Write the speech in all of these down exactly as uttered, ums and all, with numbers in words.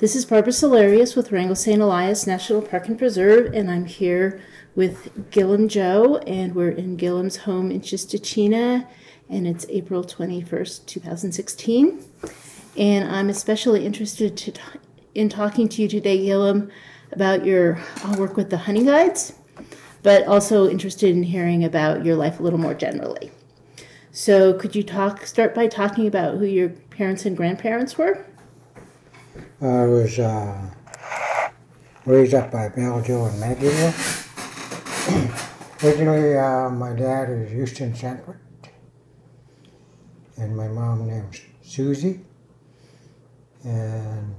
This is Barbara Solarius with Wrangell Saint Elias National Park and Preserve, and I'm here with Gillum Joe, and we're in Gillum's home in Chistochina, and it's April twenty-first, twenty sixteen. And I'm especially interested to t- in talking to you today, Gillum, about your uh, work with the Honey Guides, but also interested in hearing about your life a little more generally. So could you talk? start by talking about who your parents and grandparents were? I was uh, raised up by Belle, Joe, and Maggie. Originally, uh, my dad is Houston Sanford, and my mom named Susie, and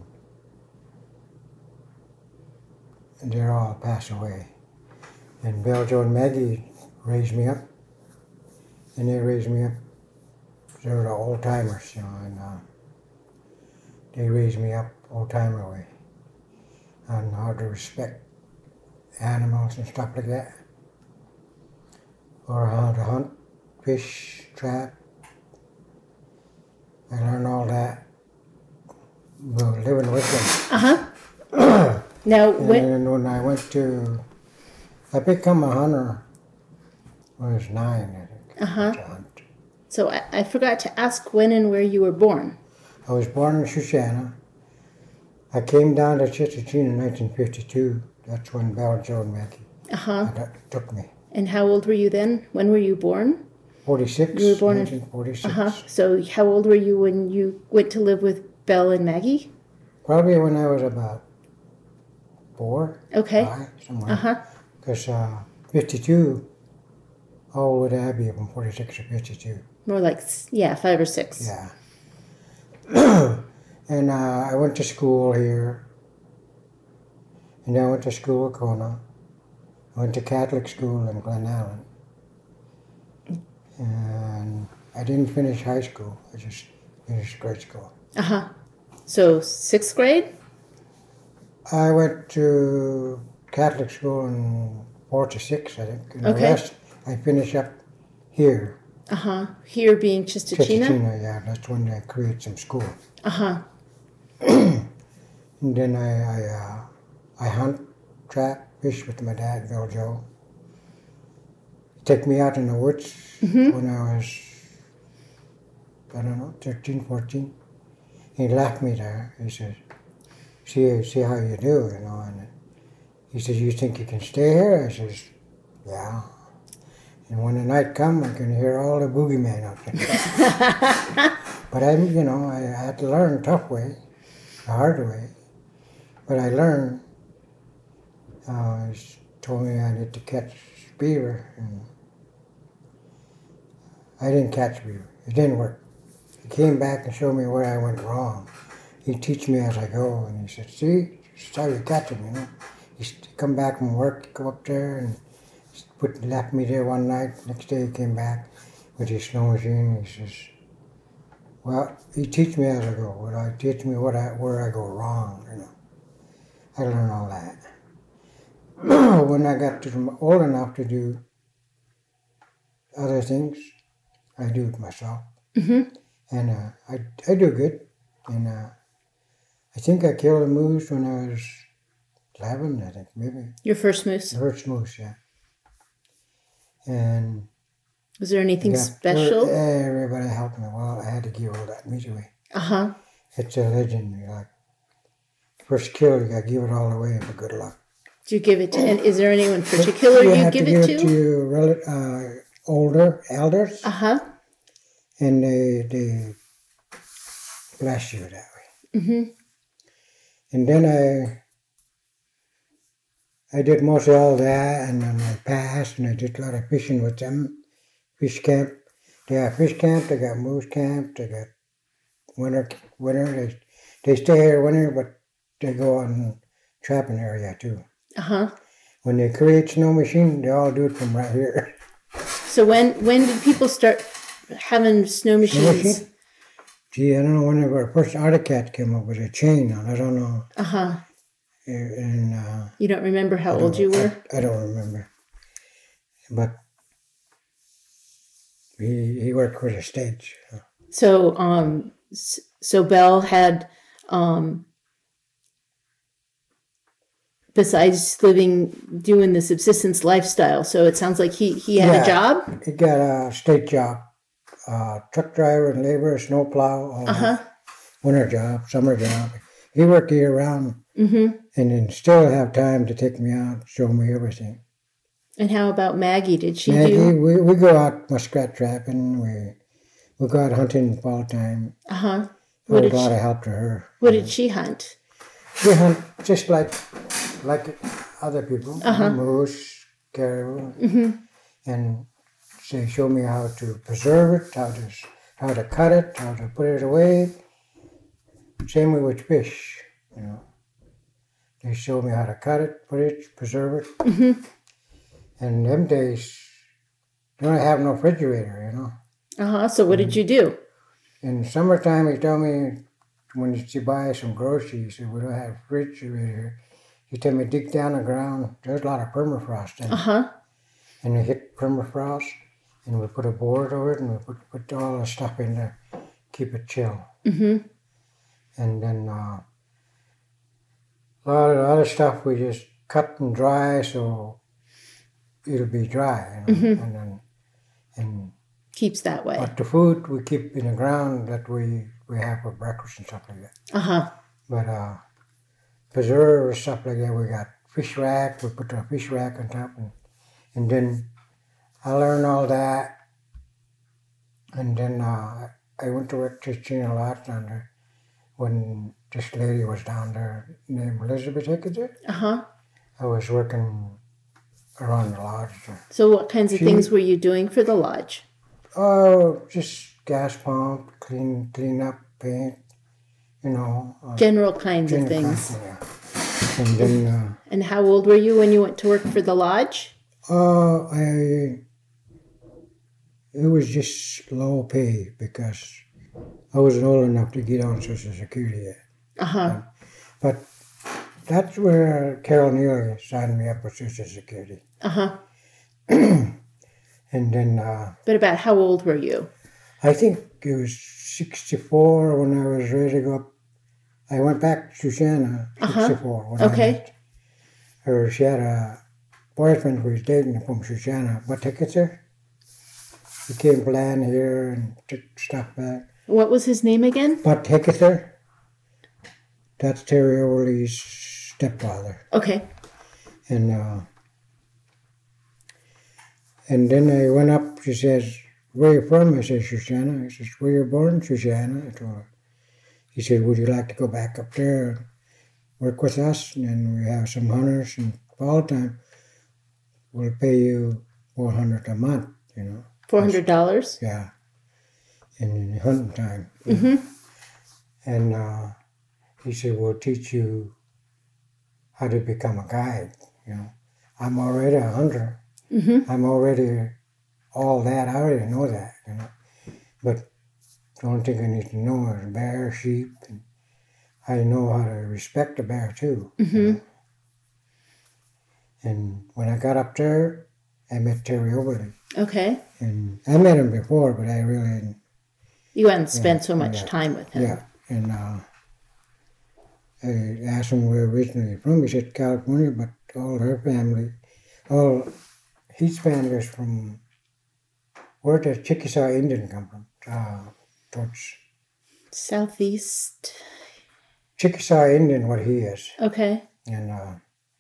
they're all passed away. And Belle, Joe, and Maggie raised me up, and they raised me up. They were the old timers, you know, and uh, they raised me up old timer way on how to respect animals and stuff like that, or how to hunt, fish, trap. I learned all that while living with them. Uh-huh. Now, when... And when I went to, I became a hunter when I was nine, I think. Uh-huh. To hunt. So I, I forgot to ask when and where you were born. I was born in Shoshana. I came down to Chistochina in nineteen fifty-two. That's when Belle, Joe, and Maggie Uh-huh. took me. And how old were you then? When were you born? forty-six. You were born in nineteen forty-six. Uh-huh. So how old were you when you went to live with Belle and Maggie? Probably when I was about four. Okay. Five, somewhere. Uh-huh. Because uh, fifty-two, how old would I be from forty-six to fifty-two? More like, yeah, five or six. Yeah. And uh, I went to school here. And I went to school at Kona. I went to Catholic school in Glen Allen. And I didn't finish high school. I just finished grade school. Uh-huh. So sixth grade? I went to Catholic school in four to six, I think. And Okay. the rest I finished up here. Uh-huh. Here being Chistochina? Chistochina, yeah. That's when they created some school. Uh-huh. And then I I, uh, I hunt, trap, fish with my dad, Bill Joe. He'd take me out in the woods Mm-hmm. when I was, I don't know, thirteen, fourteen. He left me there. He says, see, see how you do, you know. And he says, you think you can stay here? I says, yeah. And when the night come, I can hear all the boogeyman out there. But I, you know, I had to learn the tough way, the hard way. But I learned. Uh, he told me I need to catch beaver, and I didn't catch beaver. It didn't work. He came back and showed me where I went wrong. He'd teach me as I go, and he said, see, this is how you catch them, you know. He'd come back from work, go up there, and put left me there one night. Next day he came back with his snow machine. He says, well, he teach me as I go. Well, I teach me what I, where I go wrong, you know. I learned all that. When I got to old enough to do other things, I do it myself. Mm-hmm. And uh, I, I do good. And uh, I think I killed a moose when I was eleven, I think, maybe. Your first moose? The first moose, yeah. And was there anything got, special? Everybody helped me. Well, I had to give all that meat away. Uh-huh. It's a legend. You like, first kill, you got to give it all away for good luck. Do you give it to, and is there anyone particular you, you have give, to give it it to? to your rel- uh, older elders, Uh-huh. and they they bless you that way. Mm-hmm. And then I I did most of all that, and then I passed, and I did a lot of fishing with them. Fish camp. They have fish camp. They got moose camp. They got winter winter. They they stay here winter, but they go on trapping area too. Uh-huh. When they create snow machine, they all do it from right here. So when when did people start having snow machines? Snow machine? Gee, I don't know when the first Arctic Cat came up with a chain on. I don't know. Uh-huh. And uh, you don't remember how old you were? I, I don't remember. But he he worked for the stage. So um so Belle had um besides living, doing the subsistence lifestyle. So it sounds like he, he had Yeah. a job? He got a state job, uh, truck driver and laborer, snow plow, all Uh-huh. that. Winter job, summer job. He worked year round, Mm-hmm. and then still have time to take me out, show me everything. And how about Maggie? Did she Maggie, do? we, we go out muskrat trapping. We we go out hunting fall time. Uh-huh. I What was did a lot she, of help to her. what did she hunt? We hunt just like like other people, Uh-huh. moose, caribou, Mm-hmm. and they show me how to preserve it, how to how to cut it, how to put it away. Same way with fish, you know. They show me how to cut it, put it, preserve it. Mm-hmm. And them days, they don't have no refrigerator, you know. Uh-huh. So what did you do? In summertime, he told me when you buy some groceries, he said, we don't have refrigerator. He told me dig down the ground. There's a lot of permafrost in it. Uh-huh. And we hit permafrost, and we put a board over it, and we put, put all the stuff in there, keep it chill. Mm-hmm. And then uh, a lot of the other stuff we just cut and dry so it'll be dry. You know? Mm-hmm. And then, and Keeps that way. but the food we keep in the ground that we, we have for breakfast and stuff like that. Uh-huh. But uh, preserve stuff like that, we got fish rack. We put the fish rack on top, and and then I learned all that. And then uh, I went to work teaching a lot down there when this lady was down there named Elizabeth Hickaday. Uh-huh. I was working around the lodge. So what kinds of She- things were you doing for the lodge? Oh, just gas pump, clean, clean up, paint, you know. Uh, General kinds of general things. kind of, yeah. And then. Uh, And how old were you when you went to work for the lodge? Uh, I, it was just low pay because I wasn't old enough to get on Social Security yet. Uh-huh. But that's where Carol Neely signed me up for Social Security. Uh-huh. And then uh, But about how old were you? I think it was sixty-four when I was ready to go up. I went back to Shoshana, Uh-huh. sixty-four. When I Okay. met her. She had a boyfriend who was dating from Shoshana, but tickets her. He came plan here and took stuff back. What was his name again? But Hickathur, that's Terry Overly's stepfather. Okay. And uh, and then I went up, she says, where you from? I said, Shoshana. I says, where you born? Shoshana. I told her. He said, would you like to go back up there and work with us? And then we have some hunters and fall time. We'll pay you four hundred a month, you know. four hundred dollars? Yeah. In hunting time. Mm-hmm. And uh, he said, we'll teach you how to become a guide, you know. I'm already a hunter. Mm-hmm. I'm already all that. I already know that, you know. But the only thing I need to know is bear, sheep, and I know how to respect a bear too. Mm-hmm. You know? And when I got up there, I met Terry Overly. Okay. And I met him before, but I really didn't. You hadn't spent Yeah, so much yeah, time with him. Yeah. And uh, I asked him where originally from. He said California, but all her family, all his family is from, where did Chickasaw Indian come from? Uh, towards Southeast. Chickasaw Indian, what he is. Okay. And uh,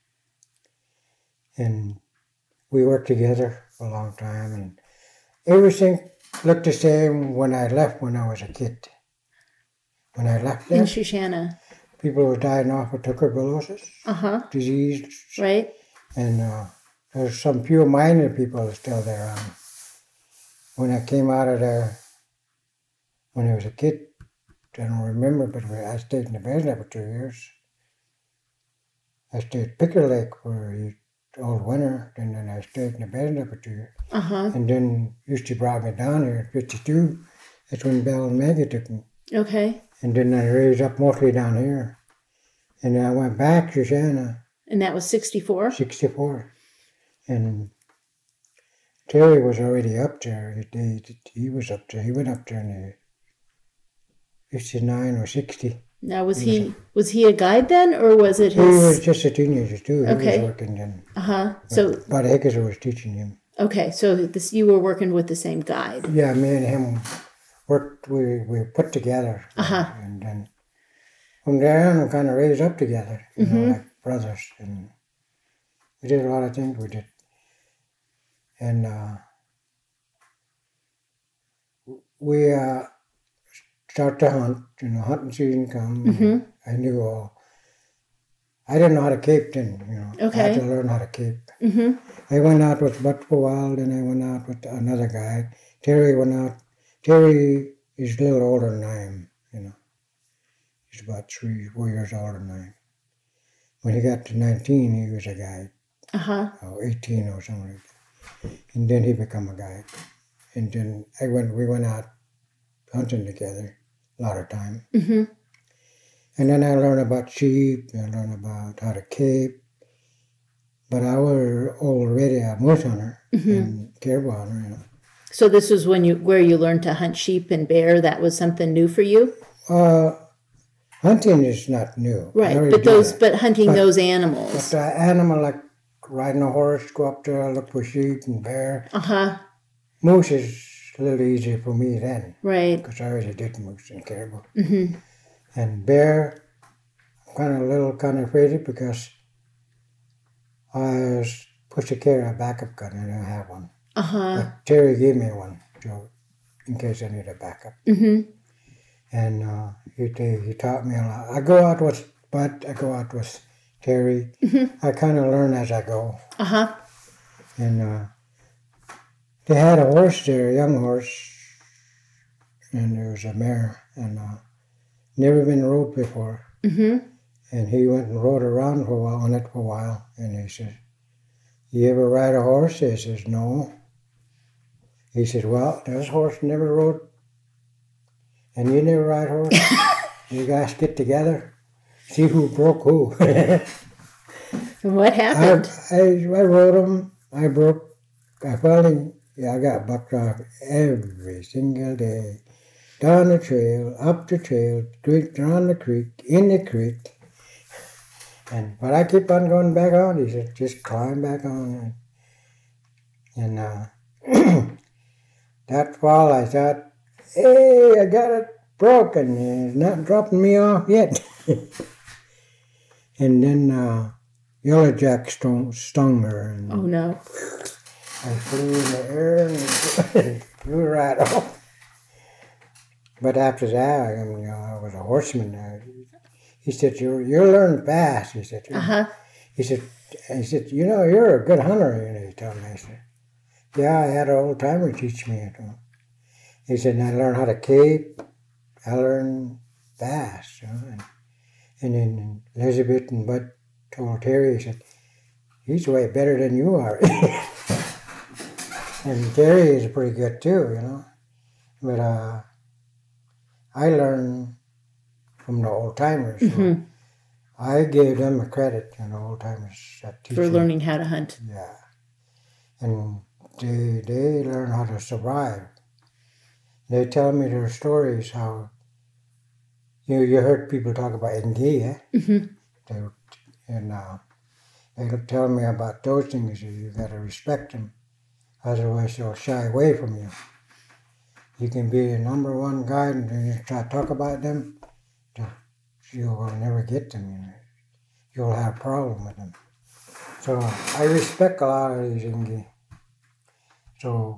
and we worked together for a long time, and everything looked the same when I left when I was a kid. When I left In there, Shoshana. people were dying off of tuberculosis Uh-huh. disease, Right? and uh, there's some few minor people still there. Um, when I came out of there, when I was a kid, I don't remember, but I stayed in the Bears for two years. I stayed at Picker Lake for a- all winter, and then I stayed in the Bears for two years. Uh-huh. And then used to brought me down here at fifty-two. That's when Bell and Maggie took me. Okay. And then I raised up mostly down here. And then I went back to Shoshana, And that was sixty-four? sixty-four. And Terry was already up there. He, he, he was up there. He went up there in the fifty-nine or sixty. Now, was He he was he a guide then, or was it He was his? just a teenager too. He Okay. was working then. Uh huh. So But Hickes was teaching him. okay, so this you were working with the same guide. Yeah, me and him worked. We we put together, Uh-huh. and then from there on, we kind of raised up together, you know, like brothers, and we did a lot of things. We did, and uh, we uh, start to hunt. You know, hunting season come. I knew all. I didn't know how to cape then. You know, I had Okay. to learn how to cape. Mm-hmm. I went out with Buck for a while, then I went out with another guy. Terry went out. Terry is a little older than I am, you know. He's about three, four years older than I am. When he got to nineteen, he was a guide, Uh huh. or eighteen or something like that. And then he became a guide. And then I went. we went out hunting together a lot of time. Mm-hmm. And then I learned about sheep, I learned about how to cape. But I was already a moose hunter and caribou hunter, you know. So this was when you where you learned to hunt sheep and bear. That was something new for you, Uh, hunting is not new. I right? already But do those, that. but hunting But- those But animals. the animal, like riding a horse, go up there, look for sheep and bear. Uh huh. Moose is a little easier for me then, Right. because I already did moose and caribou. Mm-hmm. And bear, I'm kind of a little kind of afraid of it because I was supposed to carry a backup gun and I don't have one. Uh huh. But Terry gave me one, so in case I need a backup. Mm-hmm. And uh, he he taught me a lot. I go out with Bud, I go out with Terry. I kind of learn as I go. Uh huh. And uh, they had a horse there, a young horse, and there was a mare, and uh, never been rode before. Mm-hmm. And he went and rode around for a while, on it for a while, and he said, "You ever ride a horse?" He says, "No." He said, "Well, this horse never rode, and you never ride horse. You guys get together, see who broke who." What I, happened? I, I rode him, I broke, I finally, yeah, I got bucked off every single day. Down the trail, up the trail, creek, down the creek, in the creek. And but I keep on going back on. He said, "Just climb back on." And uh, that fall, I thought, "Hey, I got it broken. It's not dropping me off yet." And then uh, Yellow Jack stung, stung her, and Oh no. I flew in the air and flew right off. But after that, I mean, you know, I was a horseman. Uh, he said, "You you learn fast." He said, Uh huh. "He said, he said, you know, you're a good hunter." You know, he told me. I said, "Yeah, I had an old timer teach me it." He said, "And I learned how to cape. I learned fast." You know? and, and then Elizabeth and Bud told Terry, he said, "He's way better than you are." And Terry is pretty good too, you know. But uh, I learned from the old timers. So Mm-hmm. I gave them a credit, you know, old timers that teach For me. learning how to hunt. Yeah. And they they learn how to survive. They tell me their stories how you you heard people talk about Engi, eh? Mm-hmm. They would, and uh, they would tell me about those things. You gotta respect them, otherwise they'll shy away from you. You can be the number one guide, and then you try to talk about them, you will never get them. You know, you'll have a problem with them. So I respect a lot of these Engi. So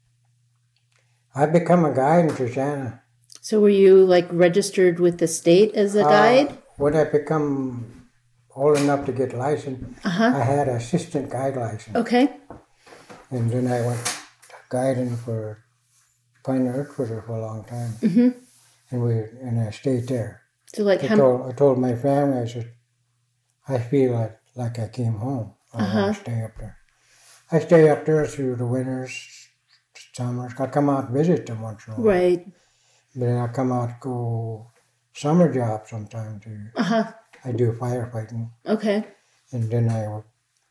I become a guide in Trishana. So were you like registered with the state as a Uh, guide? when I become old enough to get licensed, Uh huh. I had assistant guide license. Okay. And then I went guiding for Pine Earthquarter for a long time. Mm-hmm. And we and I stayed there. So like I how? told, I told my family, I said, I feel like, like I came home. I Uh-huh. want to stay up there. I stay up there through the winters, summers. I come out and visit them once in a while. Right. But then I come out go summer job sometime too. Uh huh. I do firefighting. Okay. And then I work.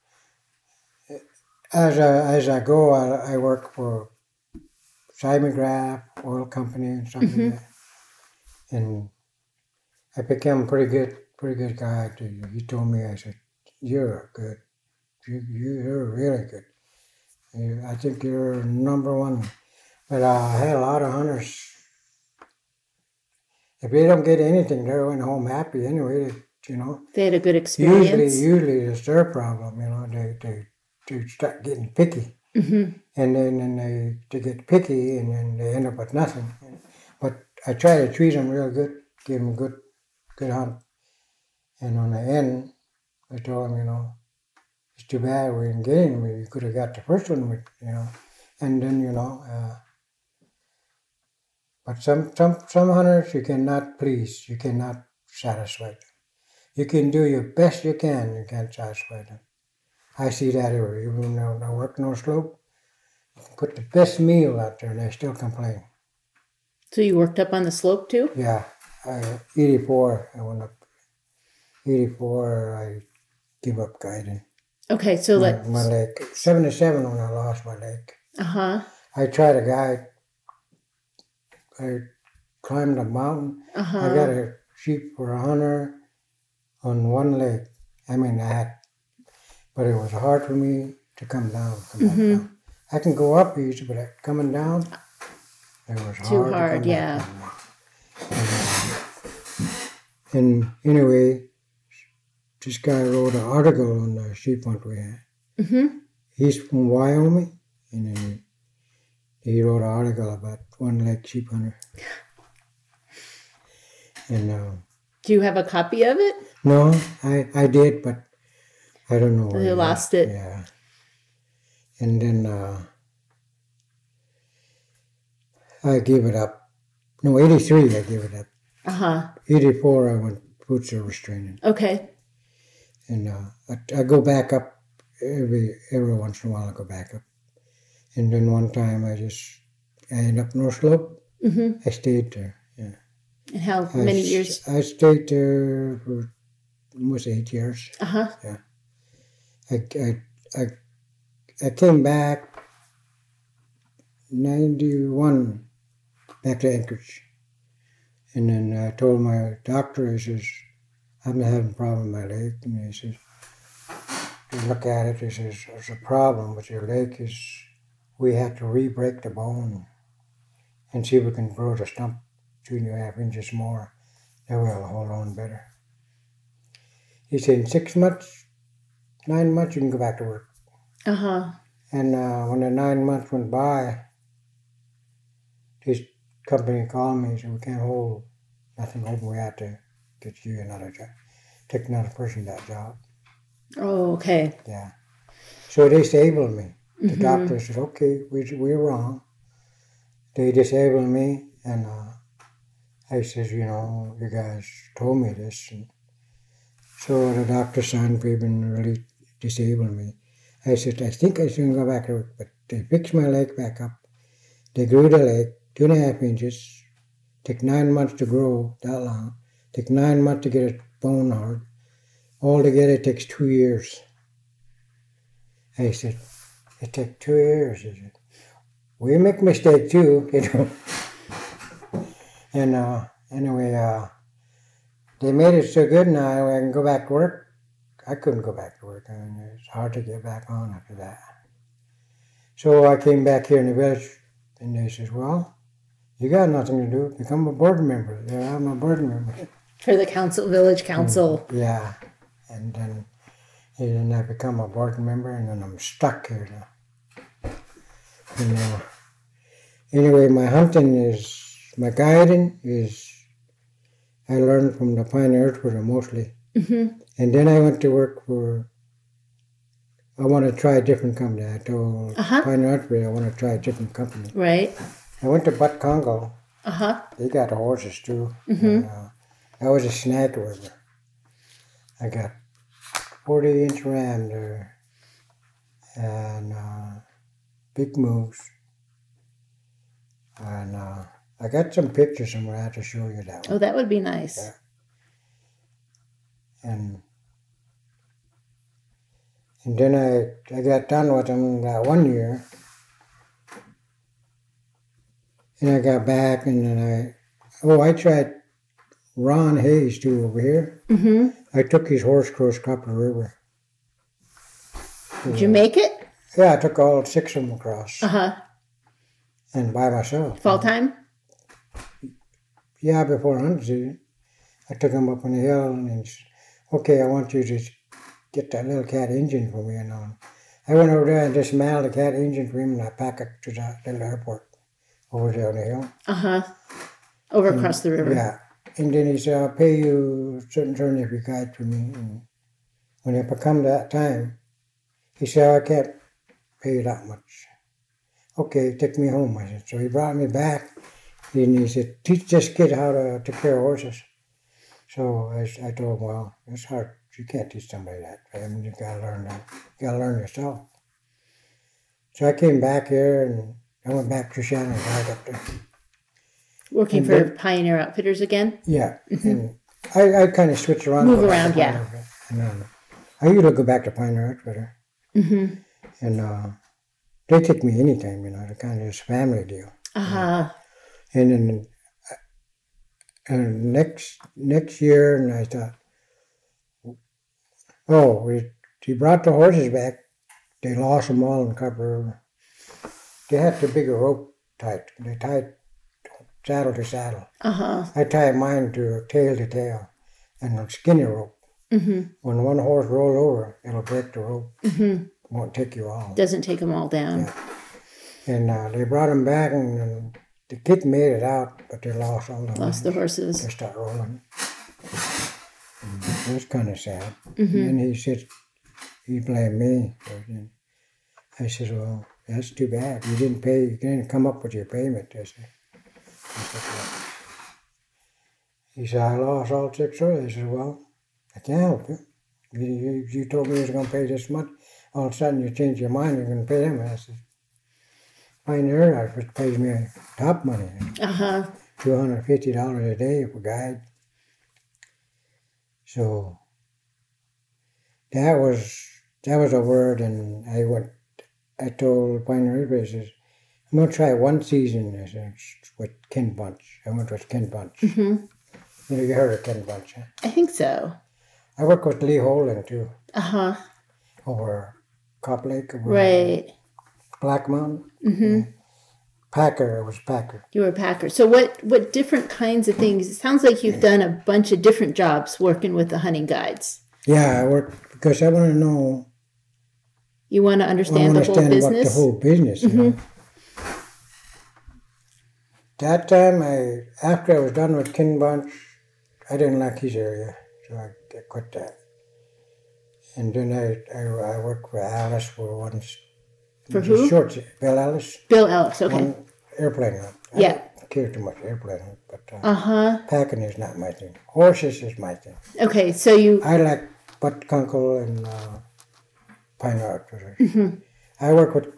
As I, as I go, I, I work for Seismograph, oil company and stuff like that. And I became a pretty good, pretty good guy to you. He told me, I said, you're good. You, you, you're really good. You, I think you're number one. But uh, I had a lot of hunters. If they don't get anything, they went home happy anyway. You know. They had a good experience. Usually, usually it's their problem. You know, they they, they start getting picky, Mm-hmm. and then and they they get picky, and then they end up with nothing. But I try to treat them real good, give them good, good hunt. And on the end, I told them, you know, it's too bad we didn't get him. You could have got the first one, with, you know. And then, you know, uh, but some, some, some hunters you cannot please, you cannot satisfy them. You can do your best you can, you can't satisfy them. I see that everywhere. Even though I work no slope, you can put the best meal out there and they still complain. So you worked up on the slope too? Yeah, I, eighty-four, I went up. eighty-four, I give up guiding. Okay, so my, let's... my leg. seventy-seven when I lost my leg. Uh-huh. I tried to guide. I climbed a mountain. Uh-huh. I got a sheep for a hunter on one leg. I mean, I had, but it was hard for me to come down. Come back Mm-hmm. down. I can go up easy, but coming down, it was Too hard. hard, to come yeah. back down. And, and anyway, this guy wrote an article on the sheep hunt we had. Mm-hmm. He's from Wyoming, and then he wrote an article about one-leg sheep hunter. And uh, Do you have a copy of it? no, I, I did, but I don't know where You he lost went. it. Yeah. And then uh, I gave it up. No, eighty-three I gave it up. Uh-huh. eighty-four I went food service training. Okay. And uh, I, I go back up every every once in a while. I go back up, and then one time I just I ended up North Slope. Mm-hmm. I stayed there. Yeah. And how I many s- years? I stayed there for almost eight years. Uh-huh. Yeah. I I I, I came back ninety-one back to Anchorage, and then I told my doctor, I says, I'm having a problem with my leg, and he says, you look at it, he says, there's a problem with your leg is we have to re-break the bone and see if we can grow the stump two and a half inches more. Then we'll hold on better. He said, in six months, nine months, you can go back to work. Uh-huh. And uh, when the nine months went by, this company called me and said, we can't hold nothing open. We have to get you another job. Take another person that job. Oh, okay. Yeah. So they disabled me. The Mhm. doctor said, okay, we, we were wrong. They disabled me, and uh, I says, you know, you guys told me this. And so the doctor signed paper and really disabled me. I said, I think I shouldn't go back to work, but they fixed my leg back up. They grew the leg two and a half inches. Took nine months to grow that long. Took nine months to get it bone hard. Altogether, it takes two years. I said, it took two years. He said, we make mistakes too, you know. And uh, anyway, uh, they made it so good now I can go back to work. I couldn't go back to work. I mean, it's hard to get back on after that. So I came back here in the village, and they says, well, you got nothing to do. Become a board member. Yeah, I'm a board member. For the council, village council. Yeah. And then, and then I become a board member, and then I'm stuck here now. And, uh, anyway, my hunting is, my guiding is, I learned from the Pine Earthworm mostly. Mm-hmm. And then I went to work for, I want to try a different company. I told Uh-huh. Pine Earthworm I want to try a different company. Right. I went to Butt Congo. Uh-huh. They got horses too. Mm-hmm. And, uh, I was a snag river. I got forty inch ram there and uh, big moose. And uh, I got some pictures somewhere. I have to show you that one. Oh, that would be nice. Yeah. And and then I, I got done with them that one year. And I got back and then I, oh, I tried Ron Hayes too over here. Mm-hmm. I took his horse across Copper River. Did you make it? Yeah, I took all six of them across. Uh-huh. And by myself. Fall time? Yeah, before hunting season. I took him up on the hill and he said, okay, I want you to get that little cat engine for me. And on. I went over there and dismantled the cat engine for him and I packed it to the little airport over there on the hill. Uh-huh. Over and, across the river. Yeah. And then he said, I'll pay you a certain turn if you guide for me. And when it come that time, he said, I can't pay you that much. Okay, take me home. I said, so he brought me back and he said, teach this kid how to take care of horses. So I, I told him, well, it's hard. You can't teach somebody that. I mean, you gotta learn that. You gotta learn yourself. So I came back here and I went back to Shannon right up there. Working and for then, Pioneer Outfitters again? Yeah. Mm-hmm. And I, I kind of switched around. Move around, yeah. And, um, I usually go back to Pioneer Outfitter. Mm-hmm. And uh, they take me anytime, you know. They're kind of this family deal. Uh-huh. And then and next next year, and I thought, oh, we, he brought the horses back. They lost them all in Copper River. They had the bigger rope tied. They tied saddle to saddle. Uh-huh. I tied mine to tail to tail, and a skinny rope. Mm-hmm. When one horse rolled over, it'll break the rope. Mm-hmm. It won't take you all. Doesn't take them all down. Yeah. And uh, they brought them back, and, and the kid made it out, but they lost all the Lost the horses. They start rolling. And it was kind of sad. Mm-hmm. And he said, he blamed me. I said, well, that's too bad. You didn't pay, you didn't come up with your payment. I said, I said well. He said, I lost all six horses. I said, well, I can't help you. You, you, you told me you was going to pay this much. All of a sudden you change your mind, you're going to pay them. I said, Pioneer Outfitters pays me top money. Uh-huh. two hundred fifty dollars a day for guide. So that was that was a word, and I went. I told Pioneer Outfitters, I'm going to try one season. I said, with Ken Bunch. I went with Ken Bunch. Mm-hmm. You know, you heard of Ken Bunch, huh? I think so. I worked with Lee Holden too. Uh-huh. Over Cop Lake. Over right. Black Mountain. Mm-hmm. Packer, it was Packer. You were a Packer. So what, what different kinds of things? It sounds like you've done a bunch of different jobs working with the hunting guides. Yeah, I worked because I want to know. You want to understand I the whole understand business? What the whole business, mm-hmm. you know. That time, I after I was done with Ken Bunch, I didn't like his area, so I, I quit that. And then I, I, I worked for Alice for once. For who? Short, Bill Ellis. Bill Ellis, okay. One airplane hunt. I yeah. don't care too much airplane hunt, but uh, uh-huh. packing is not my thing. Horses is my thing. Okay, so you... I like Butt Kunkel and uh, Pioneer Outfitters. Mm-hmm. I work with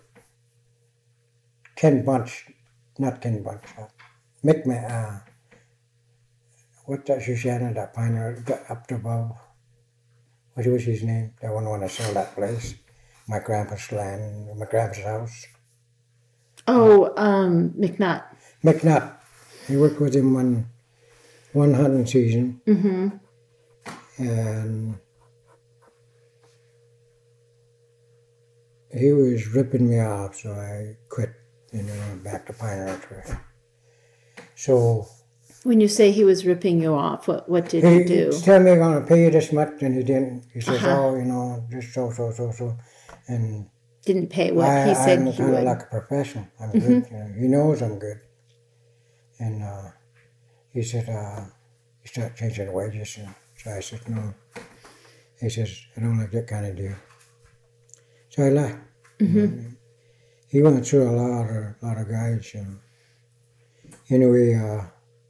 Ken Bunch, not Ken Bunch. Uh, Mick, uh, what's that Shoshana, that Pioneer, up above? What was his name? That one when I sold that place. My grandpa's land, my grandpa's house. Oh, um, McNutt. McNutt. I worked with him one, one hunting season. Mm-hmm. And he was ripping me off, so I quit and then went back to Pioneer Outfitters. So... When you say he was ripping you off, what what did he, he do? He told me I'm going to pay you this much, and he didn't. He says, uh-huh. oh, you know, just so, so, so, so. And didn't pay what I, he said I'm he kind would. of like a professional. I'm mm-hmm. good. You know, he knows I'm good. And uh, he said, uh, he started changing the wages. And so I said, no. He says, I don't like that kind of deal. So I left. Mm-hmm. You know, he went through a lot of, lot of guys. You know. Anyway, uh,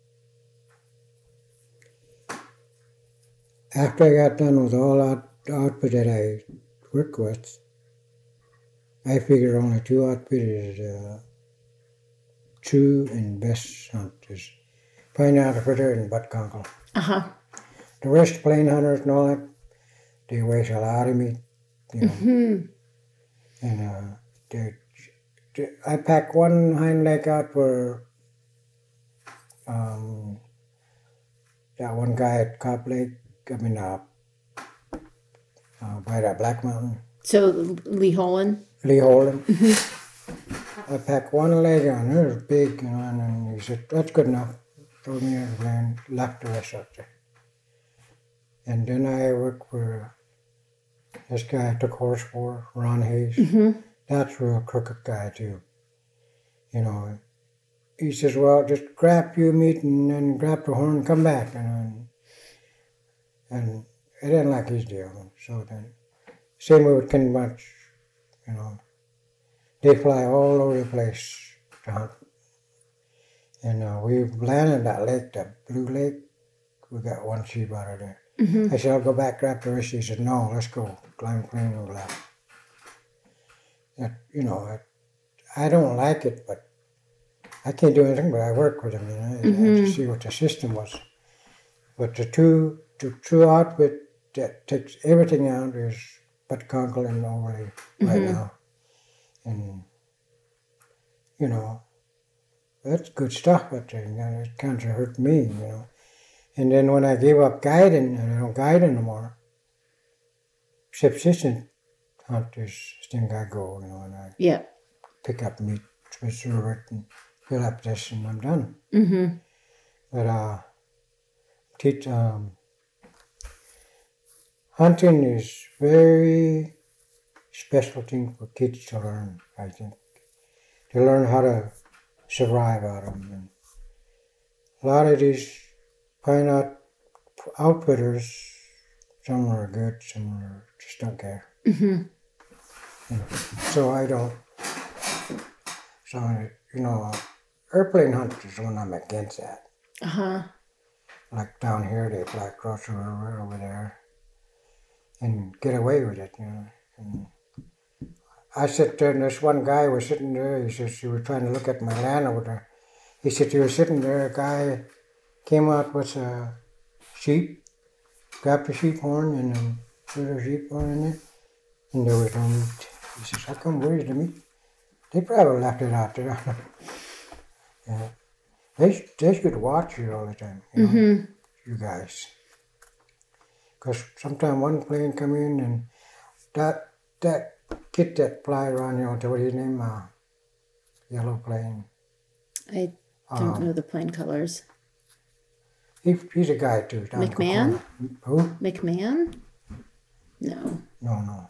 after I got done with all that outfit that I worked with, I figured only two outfitters, uh, true and best hunters, Pioneer Outfitter and Butt Kunkel. Uh-huh. The rest, plain hunters and all that, they waste a lot of meat, you know. Mm-hmm. And uh, they, they, I packed one hind leg out for um, that one guy at Cobb Lake, I mean, uh, uh, by that Black Mountain, So Lee Holland. Lee Holden. I packed one leg on, it was big, you know, and then he said, that's good enough. Told me to land, left the rest up there. And then I worked for this guy I took horse for, Ron Hayes. Mm-hmm. That's a real crooked guy too. You know, he says, well, just grab your meat and then grab the horn and come back. You know, and, and I didn't like his deal. So then, same way with Ken Bunch, you know, they fly all over the place to hunt. And uh, we landed that lake, that Blue Lake. We got one sheep out of there. Mm-hmm. I said, I'll go back, grab the rest. He said, no, let's go. Climb plane and go left. That, you know, I, I don't like it, but I can't do anything, but I work with them, you know, mm-hmm. to see what the system was. But the two, the true outfit that takes everything out is Bud Conkle and Overly mm-hmm. right now. And, you know, that's good stuff, but it kind of hurt me, you know. And then when I gave up guiding, and I don't guide anymore, subsistence hunt is the thing I go, you know, and I yeah. pick up meat, preserve it, and fill up this, and I'm done. Mm-hmm. But uh, teach, um, hunting is very special thing for kids to learn, I think. To learn how to survive out of them. And a lot of these pine out outfitters, some are good, some are just don't care. Mm-hmm. You know, so I don't. So, you know, airplane hunt is when I'm against that. Uh-huh. Like down here, they fly across the river over there and get away with it, you know. And I sit there, and this one guy was sitting there. He says he was trying to look at my land over there. He said he was sitting there. A guy came out with a sheep, grabbed the sheep horn, and um, threw the sheep horn in there, and there was no meat. He says, "How come? Where's the meat?" They probably left it out there. Yeah, they they should watch you all the time, you know, mm-hmm. you guys, because sometimes one plane come in and that that. Kid that fly around, you know, what his name, uh, yellow plane. I don't um, know the plane colors. He, he's a guy too. McMahon? Who? McMahon? No. No, no.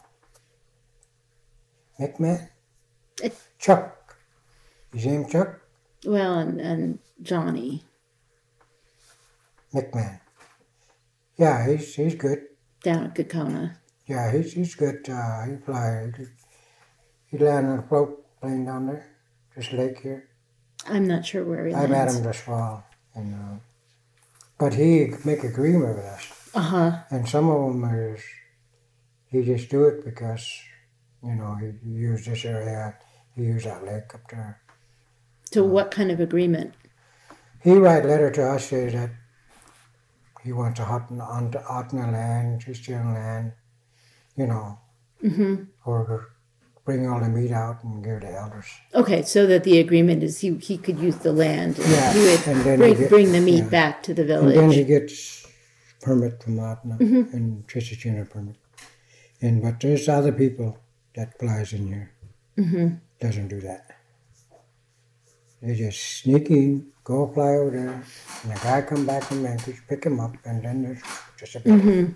McMahon? It, Chuck. His name Chuck? Well, and, and Johnny. McMahon. Yeah, he's he's good. Down at Gakona. Yeah, he's he's good. Uh, he fly. He, he land on a float plane down there, this lake here. I'm not sure where he I lands. met him this fall, and uh, but he make agreement with us. Uh huh. And some of them is he just do it because you know he, he used this area, he used that lake up there. So uh, what kind of agreement? He write letter to us say that he wants to hunt on out in the land, Christian land. You know, mm-hmm. or bring all the meat out and give the elders. Okay, so that the agreement is he he could use the land and yeah, he would and then bring, get, bring the meat yeah. back to the village. And then he gets permit from Atna mm-hmm. and Tristichina permit. And but there's other people that flies in here. Mm-hmm. Doesn't do that. They just sneak in, go fly over there, and the guy come back from Anchorage, pick him up, and then there's just a mm-hmm.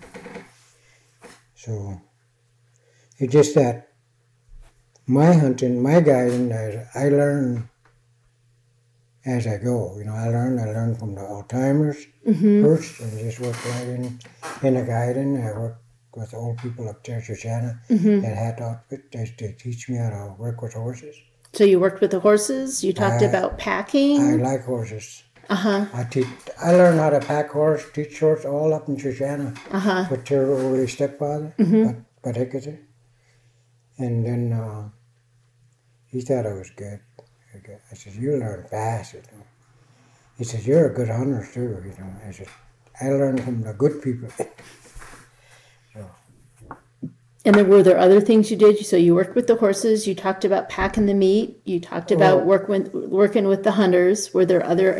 So it's just that my hunting, my guiding, I learn as I go. You know, I learn, I learn from the old timers mm-hmm. first, and just work right in, in the guiding. I work with old people up there, Shoshana, mm-hmm. that had outfit. They, they teach me how to work with horses. So you worked with the horses? You talked I, about packing? I like horses. Uh-huh. I teach. I learned how to pack horse, teach horse all up in Shoshana. Uh-huh. With her early stepfather, mm-hmm. but, but Hickory. And then uh, he thought I was good. I said, you learn fast. You know. He said, you're a good hunter too. You know. I said, I learned from the good people. So. And then were there other things you did? So you worked with the horses. You talked about packing the meat. You talked about oh, work with, working with the hunters. Were there other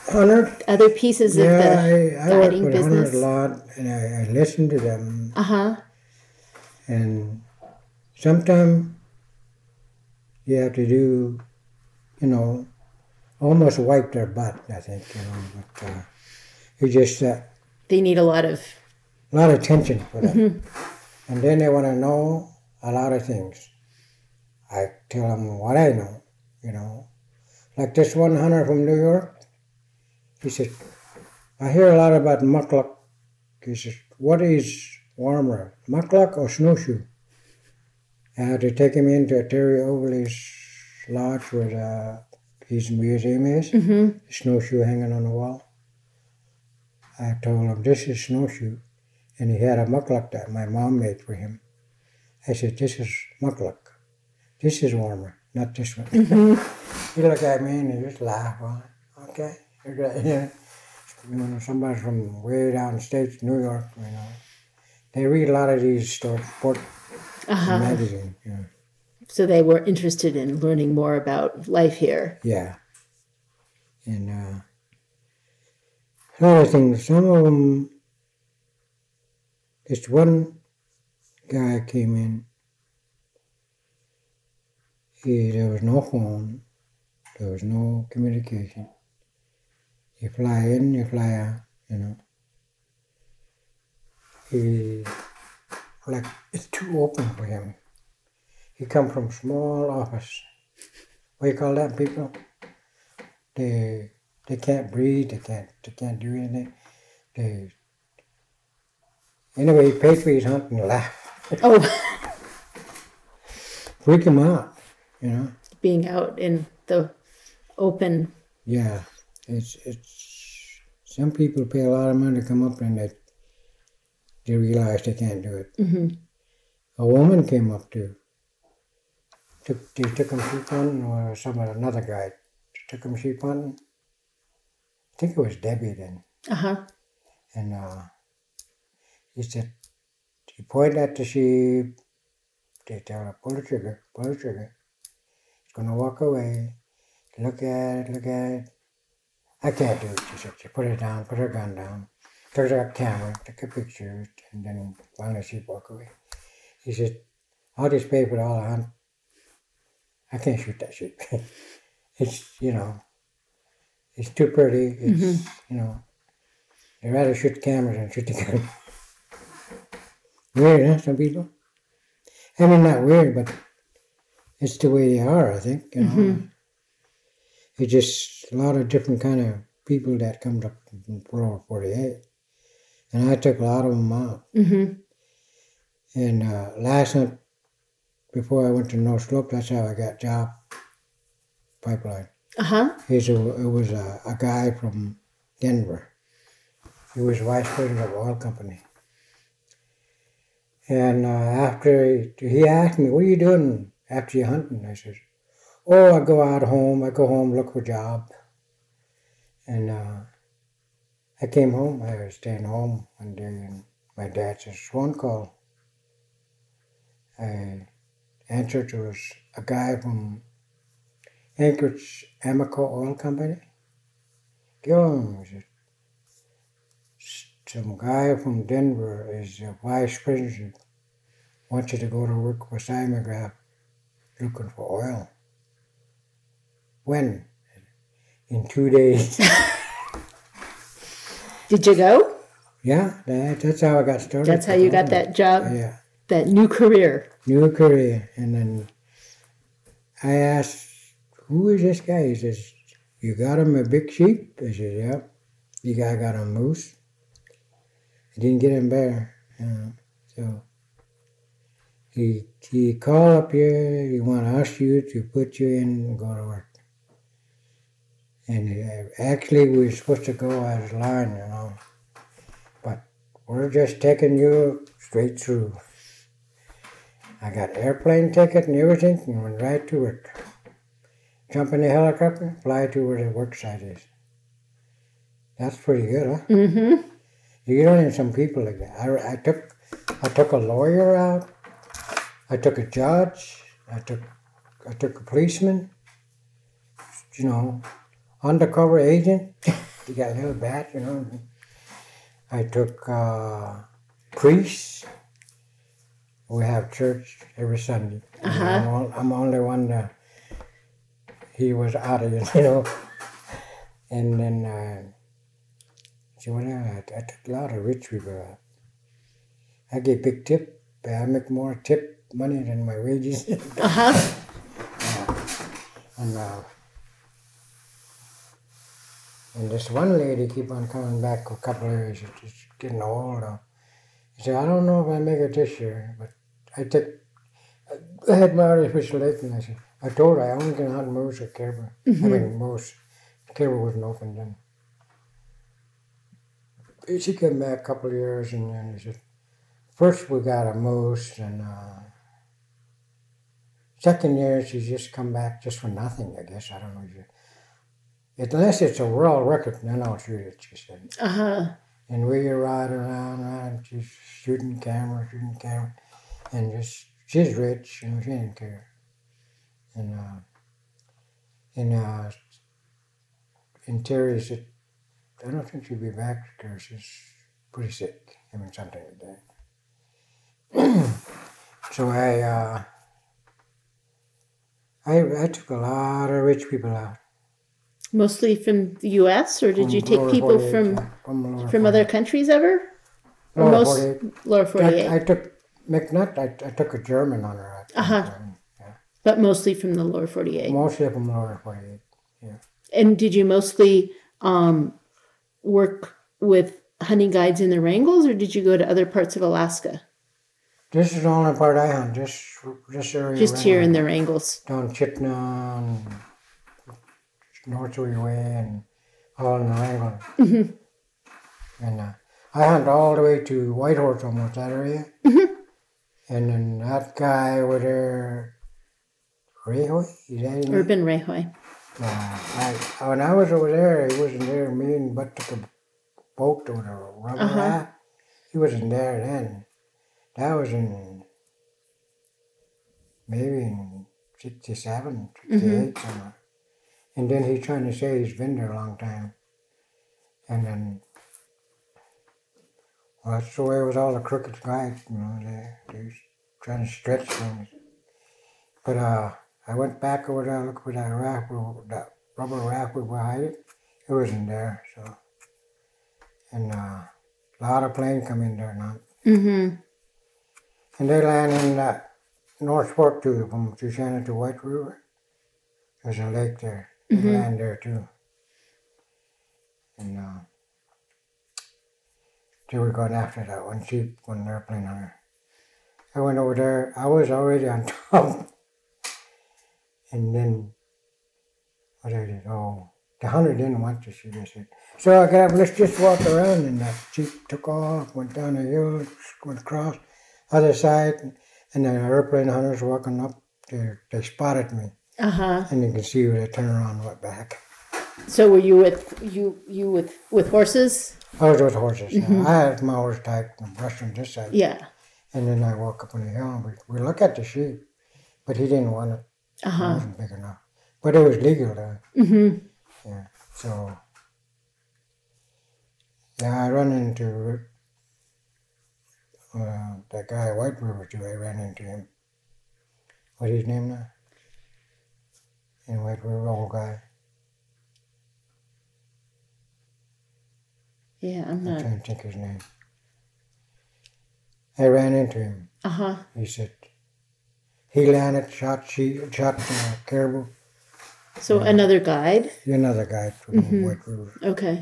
Hunter? Other pieces Yeah, of the I, I work guiding with business? hunters a lot, and I, I listen to them. Uh-huh. And sometimes you have to do, you know, almost wipe their butt, I think, you know. But uh, you just, uh, They need a lot of... a lot of attention for them. Mm-hmm. And then they want to know a lot of things. I tell them what I know, you know. Like this one hunter from New York, he said, I hear a lot about muckluck. He says, what is warmer, muckluck or snowshoe? I had to take him into Terry Overley's lodge where uh, his museum is, Mm-hmm. the snowshoe hanging on the wall. I told him, this is snowshoe. And he had a muckluck that my mom made for him. I said, this is muckluck. This is warmer, not this one. Mm-hmm. He looked at me and he just laughed. Well, okay. Yeah. You know, somebody from way down states, New York, you know. They read a lot of these stories, sport Uh-huh. magazines. You know. So they were interested in learning more about life here. Yeah. And uh, a lot of things. Some of them, this one guy came in. He, there was no phone. There was no communication. You fly in, you fly out, you know. He, like, it's too open for him. He come from small office. What do you call that, people? They they can't breathe, they can't they can't do anything. They anyway, he paid for his hunt and laugh. Oh, Freak him out, you know. being out in the open. Yeah. It's it's some people pay a lot of money to come up and they they realize they can't do it. Mm-hmm. A woman came up too. Took they took him sheep hunting, or some another guy took him sheep hunting. I think it was Debbie then. Uh-huh. And uh, he said, he pointed at the sheep. They tell her, pull the trigger, pull the trigger. He's going to walk away. Look at it, look at it. I can't do it, she said. She put it down, put her gun down, took her camera, took a picture, and then finally she walked away. He said, I'll just pay for the all hunt. I can't shoot that sheep. It's, you know, it's too pretty. It's, mm-hmm. you know, I'd rather shoot the camera than shoot the gun. Weird, huh, some people? I mean, not weird, but it's the way they are, I think, you know. Mm-hmm. It's just a lot of different kind of people that come up from Lower forty-eight. And I took a lot of them out. Mm-hmm. And uh, last night, before I went to North Slope, that's how I got job pipeline. Uh-huh. He's a, it was a, a guy from Denver. He was vice president of an oil company. And uh, after he, he asked me, what are you doing after you're hunting? I said, oh, I go out home. I go home, look for a job. And uh, I came home. I was staying home one day, and my dad says, phone call. I answered. It was a guy from Anchorage Amoco Oil Company. Gillum, he said, some guy from Denver is a vice president. Wants you to go to work for Seismograph looking for oil. When? In two days. Did you go? Yeah, that, that's how I got started. That's how you got that job? Yeah. That new career? New career. And then I asked, who is this guy? He says, you got him a big sheep? I said, yeah. You guy got a moose? I didn't get him bear. You know, so he he called up here, he want to ask you to put you in and go to work. And uh, actually we were supposed to go as line, you know. But we're just taking you straight through. I got airplane ticket and everything and went right to work. Jump in the helicopter, fly to where the work site is. That's pretty good, huh? Mm-hmm. You don't have some people like that. I, I took I took a lawyer out. I took a judge. I took I took a policeman. You know, undercover agent. You got a little bat, you know. I took uh, priests. We have church every Sunday. Uh-huh. I'm, all, I'm the only one that he was out of it, you know. And then, uh, see what I, I took a lot of rich people out. I get big tip. I make more tip money than my wages. Uh-huh. Yeah. And, uh, and this one lady keep on coming back a couple of years. She's getting old. Uh, she said, I don't know if I make it this year, but I take, I had my artificial leg, and I said, I told her I only can hunt moose at Caribou. Mm-hmm. I mean, moose. Caribou wasn't open then. She came back a couple of years, and then she said, first we got a moose, and uh, second year she's just come back just for nothing, I guess. I don't know. Unless it's a world record, then I'll shoot it, she said. Uh-huh. And we ride around, around, she's shooting camera, shooting camera, and just, she's rich, you know, she didn't care. And, uh, and, uh, and Terry said, I don't think she'll be back because she's pretty sick. I mean, something like that. So I, uh, I, I took a lot of rich people out. Mostly from the U S, or did From you take lower people forty-eight, from yeah, from, from other countries ever? Or lower most forty-eight. lower forty-eight. I, I took McNutt. I, I took a German on her. Uh huh. Yeah. But mostly from the lower forty-eight. Mostly from lower forty-eight. Yeah. And did you mostly um, work with hunting guides in the Wrangles, or did you go to other parts of Alaska? This is the only part I hunt. This this area. Just around, here in the Wrangles. Down Chittenden, and North Way, and all in the Wrangles. Mm-hmm. And uh, I hunt all the way to Whitehorse, almost that area. Mm-hmm. And then that guy over there, Rayhoy, is that his name? Urban Rayhoy. Yeah, I, when I was over there, he wasn't there. Me and Bud took a boat with a rubber Uh-huh. raft. He wasn't there then. That was in maybe in sixty-seven, sixty-eight, mm-hmm. somewhere. And then he's trying to say he's been there a long time. And then, well, that's the way with all the crooked guys, you know, they, they're trying to stretch things. But uh, I went back over there, looked for that raft, that rubber raft we behind it. It wasn't there, so. And uh, a lot of planes come in there now. Mm-hmm. And they land in that North Fork too, from Sushanna to White River. There's a lake there. They mm-hmm. land there too. And uh, they were going after that one sheep, one airplane hunter. I went over there. I was already on top. And then, what I did? Oh, the hunter didn't want to shoot. I said, so I got up, let's just walk around. And that sheep took off, went down the hill, went across. Other side, and the airplane hunters walking up, they, they spotted me. Uh-huh. And you can see where they turn around and went back. So were you with you you with, with horses? I was with horses. Mm-hmm. I had my horse tied and brushed on this side. Yeah. And then I walk up on the hill and we, we look at the sheep, but he didn't want it. Uh-huh. It wasn't big enough. But it was legal then. Mm-hmm. Yeah. So, yeah, I run into uh, that guy at White River too. I ran into him. What's his name now? In White River, old guy. Yeah, I'm not. I'm trying to think his name. I ran into him. Uh-huh. He said, he landed, shot sheep, shot uh, caribou. So uh, another guide? Another guide from mm-hmm. White River. Okay.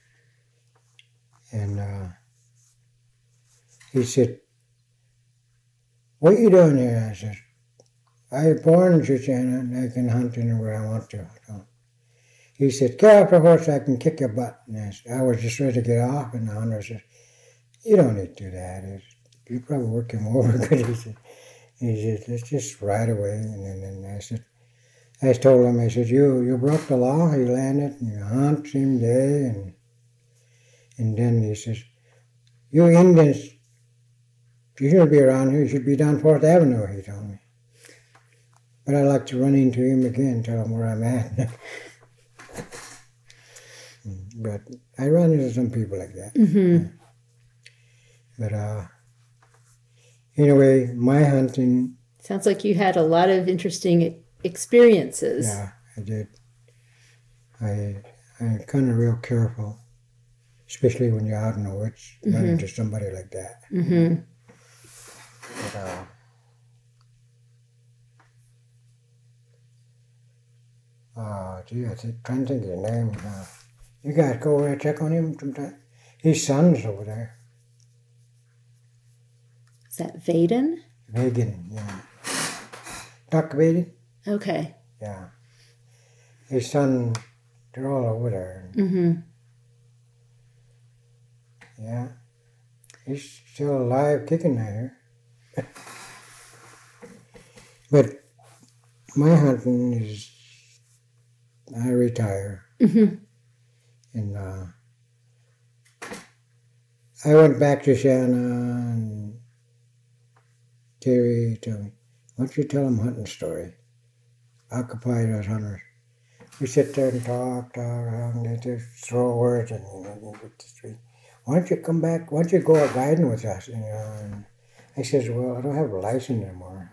And uh, he said, what are you doing here? I said, I was born in Sushanna and I can hunt anywhere I want to. So he said, get off the horse, I can kick your butt. And I, said, I was just ready to get off, and the hunter said, you don't need to do that. He said, you probably work him over good. He said, he said, let's just ride away. And then and I said, I told him, I said, you you broke the law. You landed, and you hunt same day. And and then he says, you Indians, you shouldn't be around here. You should be down Fourth Avenue, he told me. But I'd like to run into him again, tell him where I'm at. But I run into some people like that. Mm-hmm. Yeah. But uh, anyway, my hunting. Sounds like you had a lot of interesting experiences. Yeah, I did. I I'm kind of real careful, especially when you're out in the woods, mm-hmm. run into somebody like that. Mm-hmm. But, uh, uh, gee, I think, trying to think of your name. Uh, you guys go over and check on him sometime. His son's over there. Is that Vaden? Vaden, yeah. Doctor Vaden? Okay. Yeah. His son, they're all over there. Mm-hmm. Yeah. He's still alive, kicking there. But my hunting is, I retire. Mm-hmm. And uh, I went back to Shanna and Terry told me, why don't you tell them a hunting story? Occupied us hunters. We sit there and talk, talk, and they just throw words and you know, why don't you come back? Why don't you go out guiding with us? You know, and I says, well, I don't have a license anymore.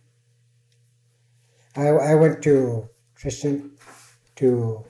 I I went to assistant to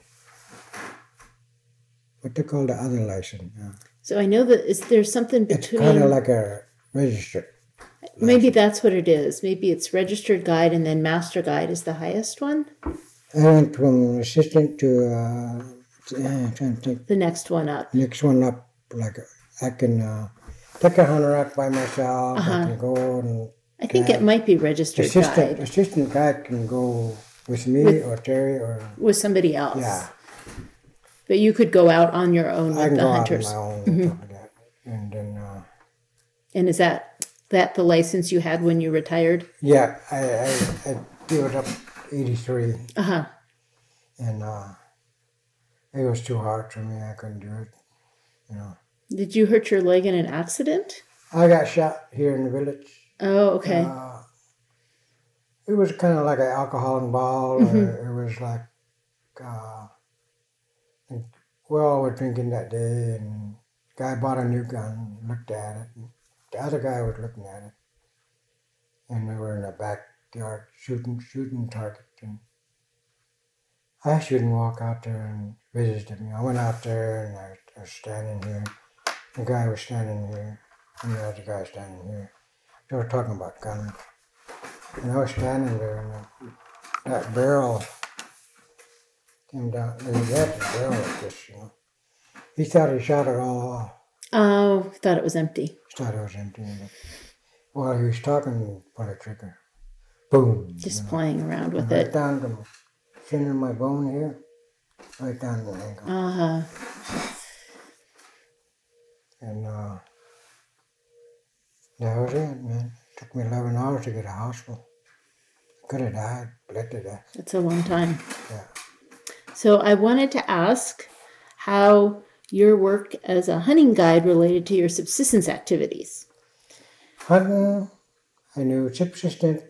what they call the other license. Yeah. So I know that is there something between. It's kind of like a registered. Maybe that's what it is. Maybe it's registered guide and then master guide is the highest one. I went from assistant to, uh, to uh, I'm trying to think. The next one up. Next one up, like I can uh, take a hunter out by myself. Uh-huh. I can go and. I think guide. It might be registered assistant, guide. Assistant guide can go with me with, or Terry or with somebody else. Yeah. But you could go out on your own I with can the go hunters. Out on my own mm-hmm. and stuff like that. And then. Uh, and is that that the license you had when you retired? Yeah, I I, I gave it up eighty-three. Uh huh. And uh, it was too hard for me. I couldn't do it. You know. Did you hurt your leg in an accident? I got shot here in the village. Oh, okay. Uh, it was kind of like an alcohol involved. Mm-hmm. Or it was like, uh, we all were drinking that day, and the guy bought a new gun, looked at it. And the other guy was looking at it, and we were in the backyard shooting, shooting targets. And I shouldn't walk out there and visit him. I went out there, and I, I was standing here. The guy was standing here, and the other guy standing here. They were talking about guns. And I was standing there, and that barrel came down. He had the barrel like this, you know. He thought he shot it all off. Oh, thought it was empty. He thought it was empty. But while he was talking, pulled a trigger. Boom. Just you know. Playing around with right it. Down the center of my bone here. Right down the ankle. Uh-huh. And uh, that was it, man. It took me eleven hours to get to the hospital. Could have died, bled to death. That's a long time. Yeah. So I wanted to ask how your work as a hunting guide related to your subsistence activities. Hunting, I knew subsistence.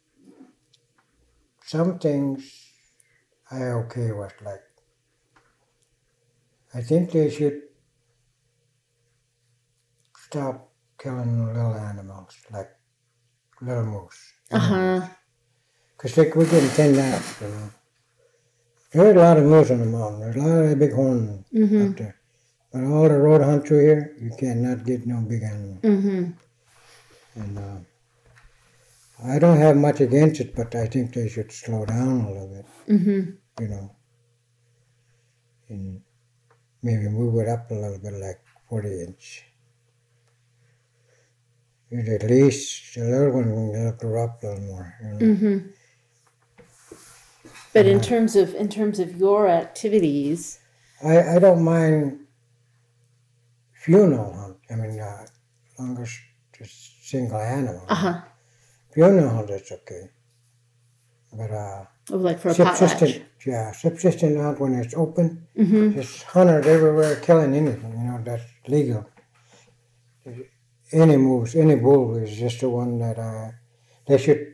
Some things I okay with, like, I think they should stop killing little animals, like little moose. Uh-huh. Because like, we can tend that, you know. There's a lot of moose on the mountain. There's a lot of big horn mm-hmm. up there. But all the road hunt through here, you cannot get no big animal. Mm-hmm. And uh, I don't have much against it, but I think they should slow down a little bit. Mm-hmm. You know. And maybe move it up a little bit, like forty inch. At least the little one will have to rock a little more. You know? Mm-hmm. But in terms of in terms of your activities, I, I don't mind funeral hunt. I mean, uh, as long as it's single animal. Uh huh. Funeral hunt, that's okay. But uh, oh, like for a subsistent, potlatch. yeah, subsistent hunt when it's open. Mm-hmm. There's hunters everywhere killing anything. You know, that's legal. Any moose, any bull is just the one that uh, they should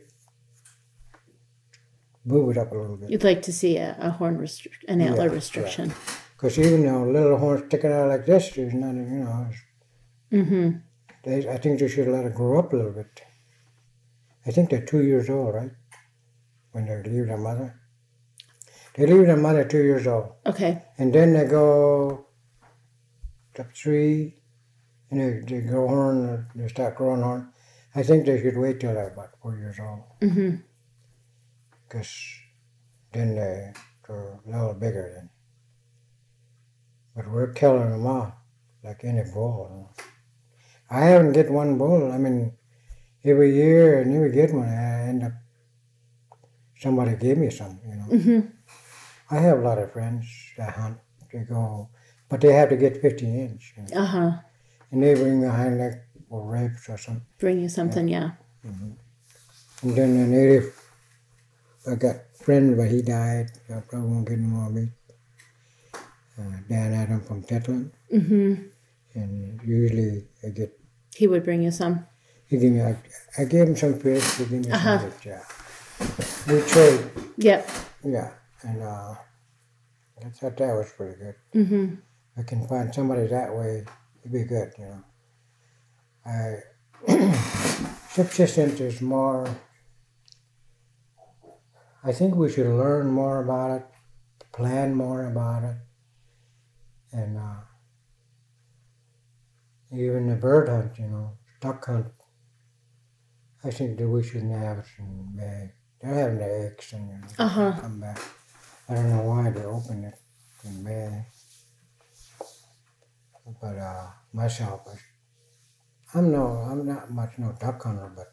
move it up a little bit. You'd like to see a, a horn restriction, an antler yeah, restriction. Because even though little horns sticking out like this, there's not, you know, Mm-hmm. they, I think they should let it grow up a little bit. I think they're two years old, right? When they leave their mother. They leave their mother two years old. Okay. And then they go to three, and they, they grow horn, they start growing horn. I think they should wait till they're about four years old. Mm-hmm. Because then they, they're a little bigger then. But we're killing them off like any bull. I haven't get one bull. I mean, every year I never get one. I end up, somebody gave me some, you know. Mm-hmm. I have a lot of friends that hunt. They go, but they have to get fifteen inch. You know? Uh-huh. And they bring the hind leg or rapes or something. Bring you something, yeah. yeah. Mm-hmm. And then the native, I got a friend, but he died. I probably won't get no more meat. Uh, Dan Adam from Tetland. Mm-hmm. And usually I get, He would bring you some. he give me, I, I gave him some fish, he gave me Uh-huh. some fish, yeah. We trade, Yep. yeah. And uh, I thought that was pretty good. Mm-hmm. I can find somebody that way, it'd be good, you know. I subsistence is more, I think we should learn more about it, plan more about it, and uh, even the bird hunt, you know, duck hunt. I think that we shouldn't have it in May. They're having the eggs and you know, Uh-huh. come back. I don't know why they opened it in May. But uh, myself, I, I'm no, I'm not much no duck hunter, but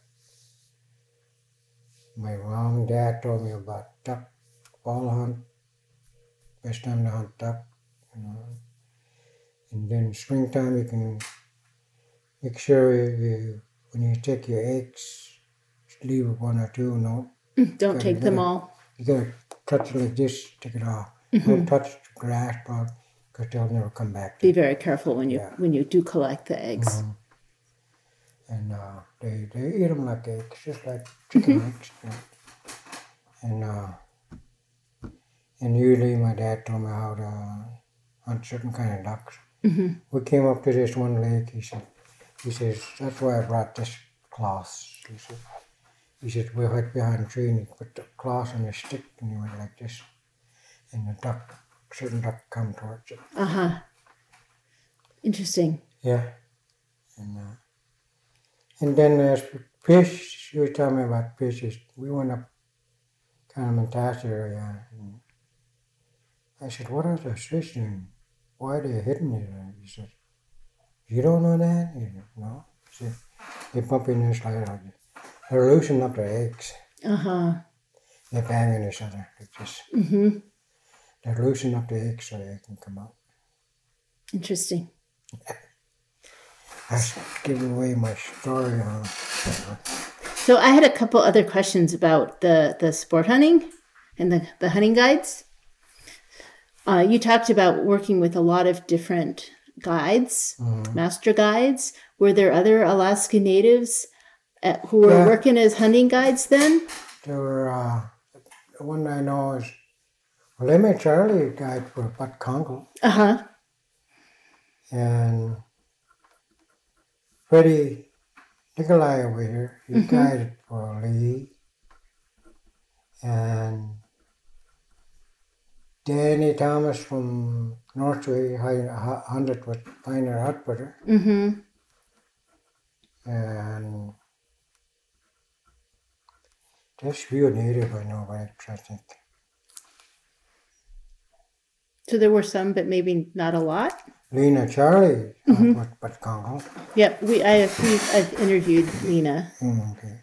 my mom and dad told me about duck fall hunt. Best time to hunt duck, you know. And then springtime, you can make sure you, when you take your eggs, leave one or two, no. Don't Gotta- take them gotta- all. You gotta touch it like this, take it off. Mm-hmm. Don't touch the grass, because they'll never come back. Be very careful when you Yeah. when you do collect the eggs. Mhm. And uh, they, they eat them like eggs, just like chicken Mm-hmm. eggs. You know. And uh, and usually my dad told me how to hunt certain kind of ducks. Mm-hmm. We came up to this one lake. He said, he says that's why I brought this cloth. He said, he said we're right behind a tree, and he put the cloth on the stick, and he went like this, and the duck, certain duck, come towards it. Uh-huh. Interesting. Yeah. And uh, and then there's fish. You were telling me about fishes. We went up kind of Montastic area. And I said, what are those fish doing? Why are they hitting you? He said, you don't know that? He said, no. He said, they pump in this like that. They're loosening up their eggs. Uh-huh. They're banging each other like this. Mm-hmm. They're loosening up the eggs so they can come out. Interesting. That's giving away my story. Huh? So I had a couple other questions about the, the sport hunting and the, the hunting guides. Uh, you talked about working with a lot of different guides, Mhm. master guides. Were there other Alaska Natives at, who were Yeah. working as hunting guides then? There were, uh, the one I know is, well, they made Charlie guide for Butt Conkle, Uh-huh. and Freddie Nikolai over here, he Mhm. guided for Lee, and Danny Thomas from Northway hunted with Pioneer Outfitter, Mm-hmm. and there's few native I know, but I think. So there were some, but maybe not a lot. Lena Charlie Mhm. mm with Butt Conkle. Yep, we I have we've, I've interviewed Lena. Mm, okay.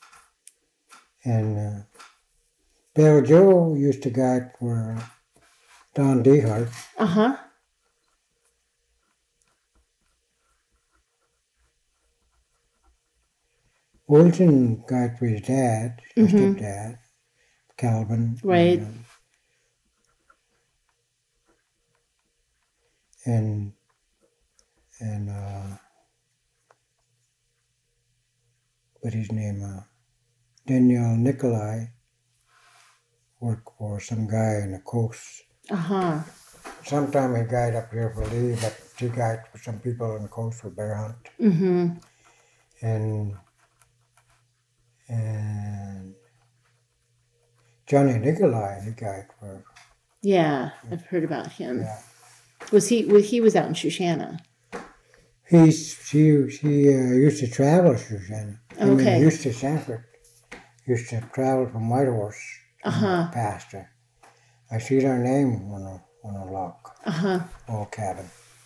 And uh, Bill Joe used to guide for Don Dehart. Uh huh. Wilson guided for his dad, his Mhm. stepdad, Calvin. Right. And, and, and uh, what his name, uh, Daniel Nikolai worked for some guy on the coast. Uh huh. sometime he guide up here for Lee, but he guide for some people on the coast for bear hunt. Mm-hmm. And and Johnny Nikolai, he guide for. Yeah, I've heard about him. Yeah. Was he? Was he was out in Shoshana? He's she she uh, used to travel, Susanna. I mean, Okay. used to Sanford. Used to travel from Whitehorse. Uh-huh. Past her. I see their name on a on a lock. Uh huh. Old cabin.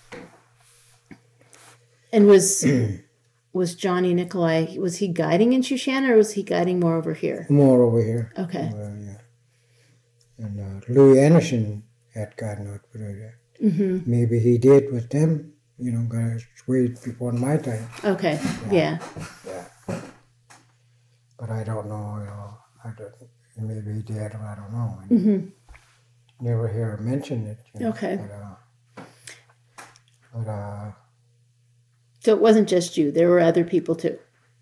And was was Johnny Nikolai? Was he guiding in Shoshana, or was he guiding more over here? More over here. Okay. Uh, yeah. And uh, Louis Anderson had gotten out with her. Mm-hmm. Maybe he did with them. You know, guys way before my time. Okay. Yeah. Yeah. But I don't know. You know, I don't. Maybe he did. I don't know. I Mm-hmm. never hear him mention it. You know, Okay. But, uh, but uh, So it wasn't just you. There were other people too.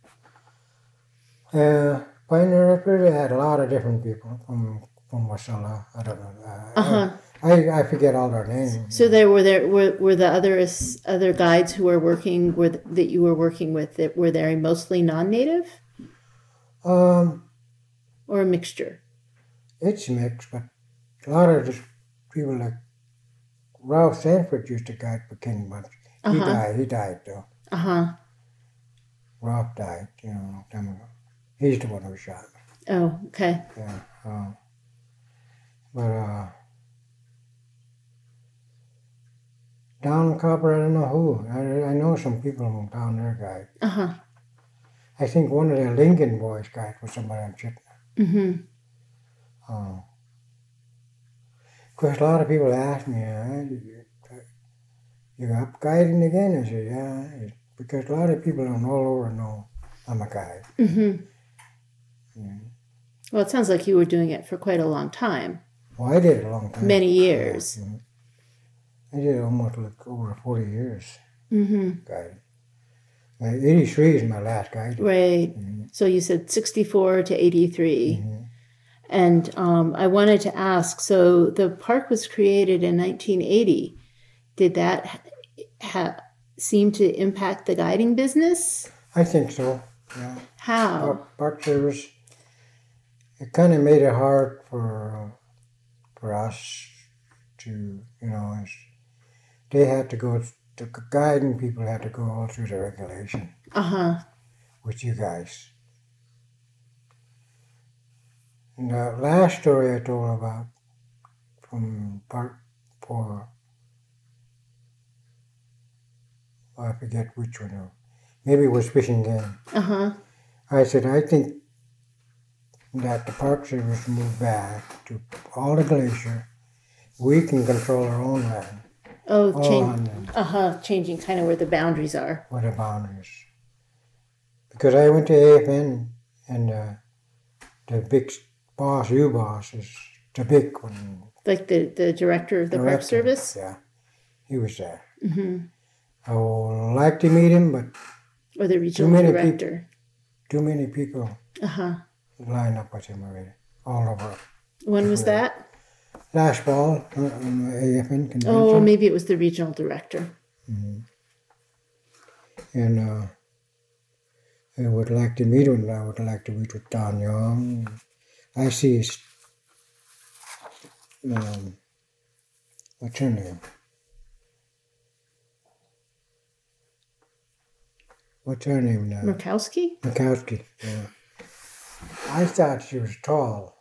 uh, Pioneer River had a lot of different people from from Wasilla. I don't know. Uh, Uh-huh. I, I forget all their names. So there were there were, were the other other guides who were working were that you were working with that were they mostly non-native Um, or a mixture? it's mixed, but a lot of the people like Ralph Sanford used to guide for King Bunch. He Uh-huh. died. He died though. Uh huh. Ralph died, you know, a long time ago. He's the one who shot me. Oh, okay. Yeah. Um, but uh, down in Copper, I don't know who. I, I know some people from down there guide. Uh huh. I think one of the Lincoln boys guide was somebody on Chitna. Mm-hmm. Um, of course, a lot of people ask me, uh, you, you up guiding again? I said, yeah. Because a lot of people don't all over know I'm a guide. Mm-hmm. Yeah. Well, it sounds like you were doing it for quite a long time. Well, I did it a long time. Many years. Yeah. I did it almost like over forty years Mm-hmm. guiding. My eighty-three is my last guide. Right. Mm-hmm. So you said sixty-four to eighty-three. Mm-hmm. And um, I wanted to ask, so the park was created in nineteen eighty. Did that ha- ha- seem to impact the guiding business? I think so, yeah. How? Park, Park Service, it kind of made it hard for, for us to, you know, it's, they had to go, the guiding people had to go all through the regulation Uh-huh. with you guys. And the last story I told about from Park Four, I forget which one, or maybe it was Fishing Game. Uh-huh. I said, I think that the Park Service move back to all the glacier. We can control our own land. Oh, All change. on them, Uh-huh. Changing kind of where the boundaries are. what the boundaries. Because I went to A F N and uh, the big boss, you boss, is the big one. Like the, the director of the Park director. Service? Yeah, he was there. Mm-hmm. I would like to meet him, but Or the regional many director. too many people Uh-huh. line up with him already, all over. When was Yeah. that? Last fall, uh, in the A F N convention. Oh, maybe it was the regional director. Mm-hmm. And uh, I would like to meet him. I would like to meet with Don Young. I see his, um, what's her name? What's her name now? Murkowski? Mikowski. Yeah. I thought she was tall.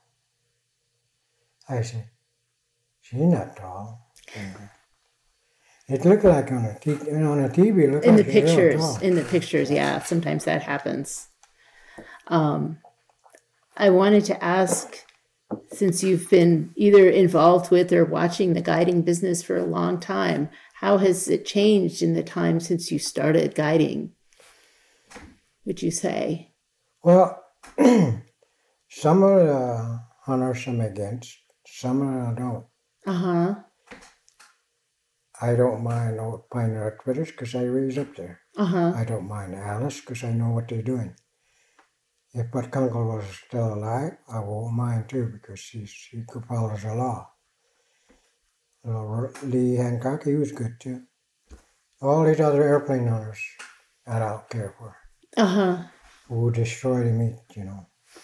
I said, she's not tall. Yeah. It looked like on a t- on a T V. It looked In the like she was real pictures. tall. In the pictures, yeah. Sometimes that happens. Um, I wanted to ask, since you've been either involved with or watching the guiding business for a long time, how has it changed in the time since you started guiding, would you say? Well, some are uh, hunters, some against. Some are don't. Uh-huh. I don't mind old Pioneer Critters because I raised up there. Uh-huh. I don't mind Alice because I know what they're doing. If Bud Kunkel was still alive, I won't mind too because she, she follows the law. Little Lee Hancock, he was good too. All these other airplane owners I don't care for. Uh-huh. Who destroy the meat, you know.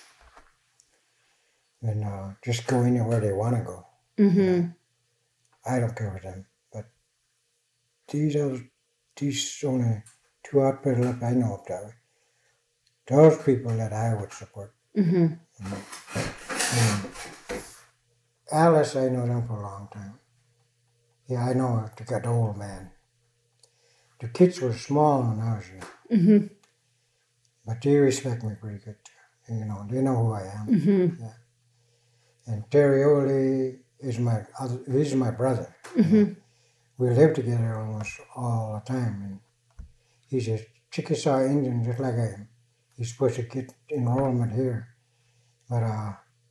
And uh, just go anywhere they want to go. Mm-hmm. You know? I don't care for them. But these are these only two outfitters left I know of that way. Those people that I would support. Mm-hmm. You know? And Alice, I know them for a long time. Yeah, I know they got old man. The kids were small when I was here. Mm-hmm. But they respect me pretty good too. You know, they know who I am. Mm-hmm. Yeah. And Terry Ole is my other, he's my brother. Mm-hmm. We live together almost all the time. And he's a Chickasaw Indian just like I am. He's supposed to get enrollment here. But uh,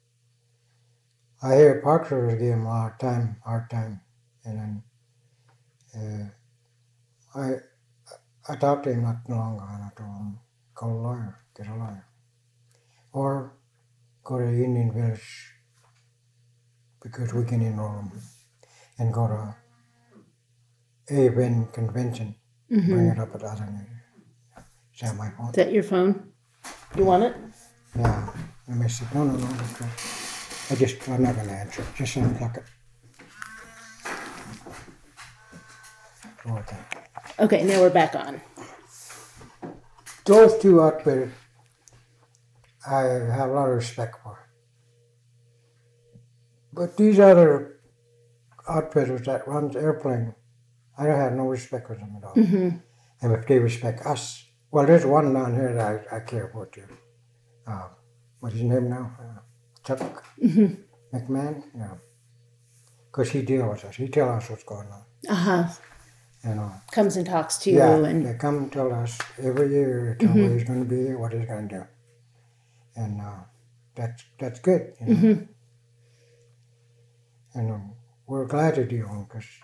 I hear Park Service gave him a lot of time, hard time. And then uh, I I talked to him not long ago and I told him, call a lawyer, get a lawyer. Or go to the Indian Village because we can enroll them. And go to A V N convention, Mm-hmm. bring it up at other meetings. Is that my phone? Is that your phone? You want it? Yeah. Let me see. No, no, no. That's right. I just, I'm not going to answer it. Just unplug it. Okay. Okay, now we're back on. Those two outfitters, I have a lot of respect for. But these other outfitters that runs airplane, I don't have no respect for them at all. Mm-hmm. And if they respect us, well, there's one down here that I, I care for too. Uh, what's his name now? Uh, Chuck Mm-hmm. McMahon? Yeah. Because he deals with us. He tells us what's going on. Uh-huh. You know. Comes and talks to you. Yeah, and they come and tell us every year tell Mm-hmm. where he's going to be, what he's going to do. And uh, that's that's good. You know? Mm-hmm. And um, we're glad to deal with him because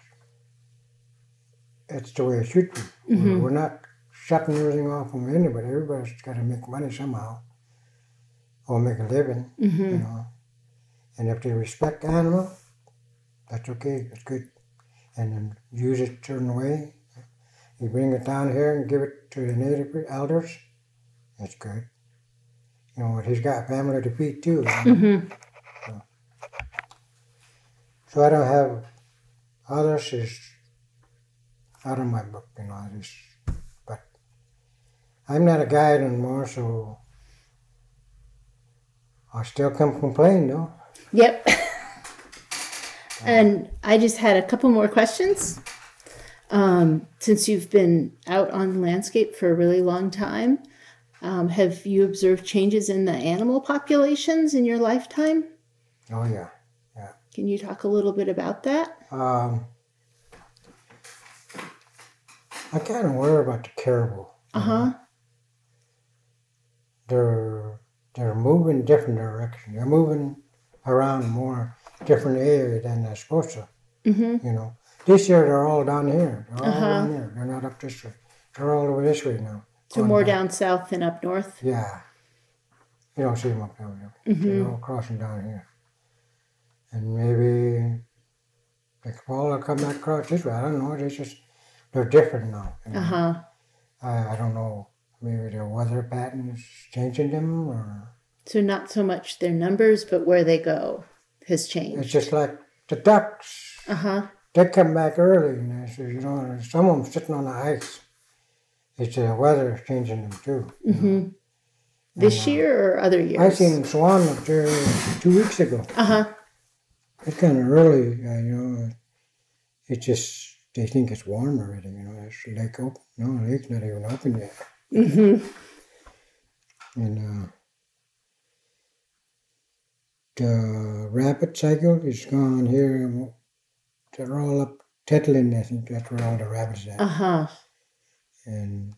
it's the way it should be. Mm-hmm. We're, we're not shutting everything off from anybody. Everybody's got to make money somehow or make a living, Mm-hmm. you know. And if they respect the animal, that's okay. That's good. And then use it a certain way. You bring it down here and give it to the native elders, that's good. You know, he's got family to feed too. You know? Mm-hmm. So, so I don't have others is out of my book, you know. I just, but I'm not a guide anymore, so I still come complain though. Yep. And I just had a couple more questions. Um, since you've been out on the landscape for a really long time, um, have you observed changes in the animal populations in your lifetime? Oh yeah, yeah. Can you talk a little bit about that? Um, I kind of worry about the caribou. Uh-huh. They're they're moving different direction. They're moving around more different area than they're supposed to. Mm-hmm. You know, this year they're all down here. They're all Uh-huh. down here. They're not up this way. They're all over this way now. So going more back. down south than up north? Yeah. You don't see them up there. Mm-hmm. They're all crossing down here. And maybe they could all come back across this way. I don't know. They just they're different now. You know? Uh-huh. I I don't know. Maybe their weather pattern is changing them, or So not so much their numbers, but where they go has changed. it's just like the ducks. Uh-huh. They come back early, and they say, you know, some of them sitting on the ice. It's the weather is changing them too. you know. Mm-hmm. This uh, year or other years? I seen swan up there two weeks ago. Uh-huh. It's kind of early, uh, you know. It's just they think it's warm already, you know. It's lake open. No, the lake's not even open yet. Mm-hmm. And uh, the rabbit cycle is gone here. They're all up Tetlin, I think that's where all the rabbits are. Uh-huh. And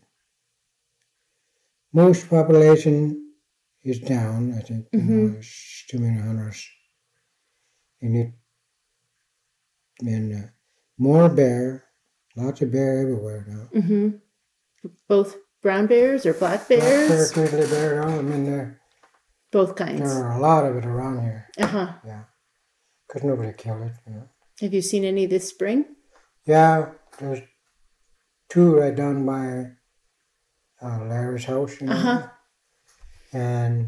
most population is down, I think. You Mm-hmm. know, there's too many hunters. You need and uh, more bear, lots of bear everywhere now. Mm-hmm. Both brown bears or black Black bear, bears? grizzly bear, I mean, there, Both there kinds. are a lot of it around here. Uh-huh. Yeah, because nobody killed it, you know. Have you seen any this spring? Yeah, there's two right down by uh, Larry's house, you know, Uh-huh. and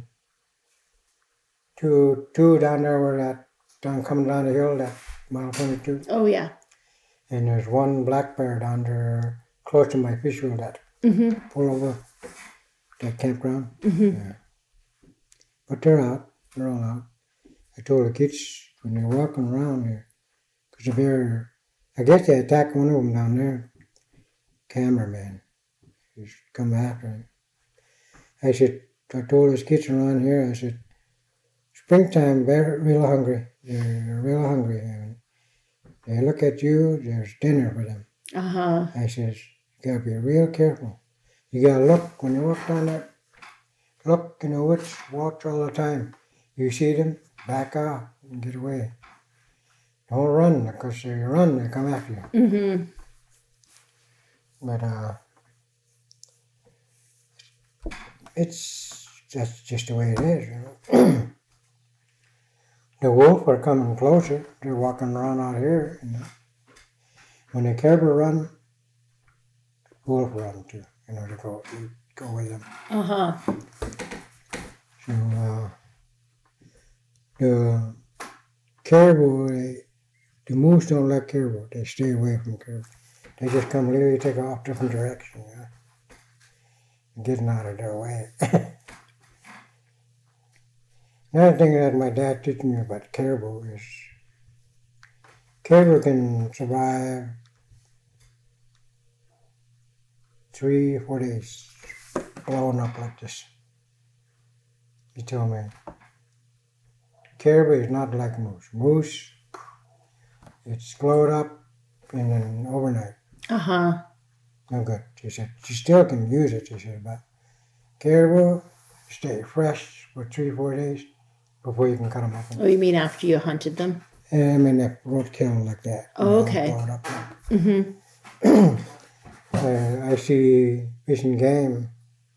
two two down there where that down coming down the hill, that mile twenty-two, Oh, yeah. and there's one black bear down there close to my fish wheel that Mm-hmm. pull over that campground. Mm-hmm. Yeah, but they're out. They're all out. I told the kids when they're walking around here, because the bear, I guess they attacked one of them down there. Cameraman, he's come after him. I said, I told his kids around here, I said, springtime, they're real hungry. They're real hungry. And they look at you, there's dinner for them. Uh-huh. I says, you gotta be real careful. You gotta look, when you walk down that, look in the woods, watch all the time. You see them, back off and get away. Don't run, because if you run, they come after you. Mm-hmm. But uh, it's that's just the way it is, you know. The wolf are coming closer. They're walking around out here. You know. When the caribou run, wolf run too. You know, to go you go with them. Uh-huh. So uh, the caribou, they, the moose don't like caribou. They stay away from caribou. They just come literally take off different direction, you know, getting out of their way. Another thing that my dad taught me about caribou is caribou can survive three, four days blown up like this. He told me. Caribou is not like moose. Moose, it's glowed up in an overnight. Uh-huh. No good. She said, she still can use it, she said, but caribou stay fresh for three, four days before you can cut them up. Oh, you mean after you hunted them? And I mean, that roadkill like that. Oh, okay. Blow it up. Mm-hmm. uh, I see Fish and Game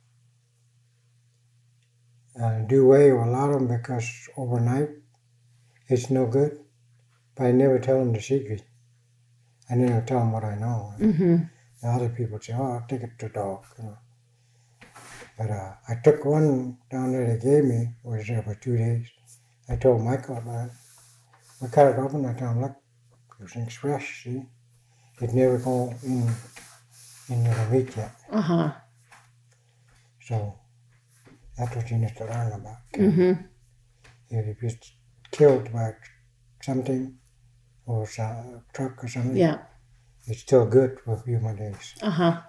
uh, do away with a lot of them because overnight it's no good. But I never tell them the secret. I never tell them what I know. Mm-hmm. The other people say, oh, I'll take it to dog, you know. But uh, I took one down there they gave me, was there for two days. I told Michael about it. We cut it open, I told him, look, everything's fresh, see? It never go in into the meat yet. Uh-huh. So that's what you need to learn about. Mm-hmm. If it's killed by something, or a truck or something, Yeah. it's still good for a few more days. Uh-huh.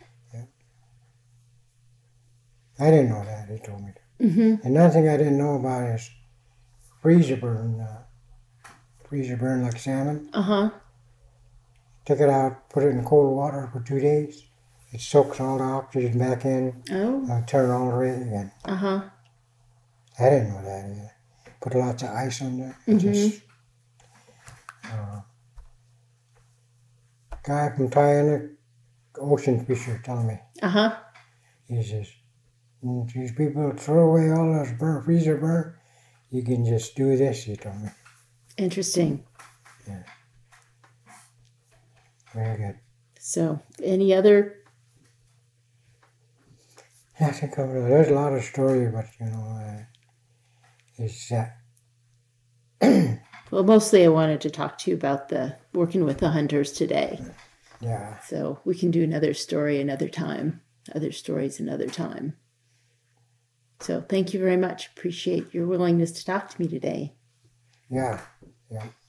I didn't know that, he told me. Mm-hmm. Another thing I didn't know about is freezer burn. Uh, freezer burn like salmon. Uh-huh. Take it out, put it in cold water for two days. It soaks all the oxygen back in, Oh. uh, turn all the way again. Uh-huh. I didn't know that either. Put lots of ice on there. Mm-hmm. Just, uh, guy from Tiana, ocean fisher, telling me. Uh-huh. He says, these people throw away all this burn, freezer burn. You can just do this, he told me. Interesting. Yeah. Very good. So, any other? I think of it. There's a lot of story, but you know, uh, it's that. Uh, Well, mostly I wanted to talk to you about the working with the hunters today. yeah. So we can do another story another time, other stories another time. So thank you very much. Appreciate your willingness to talk to me today. Yeah. Yeah.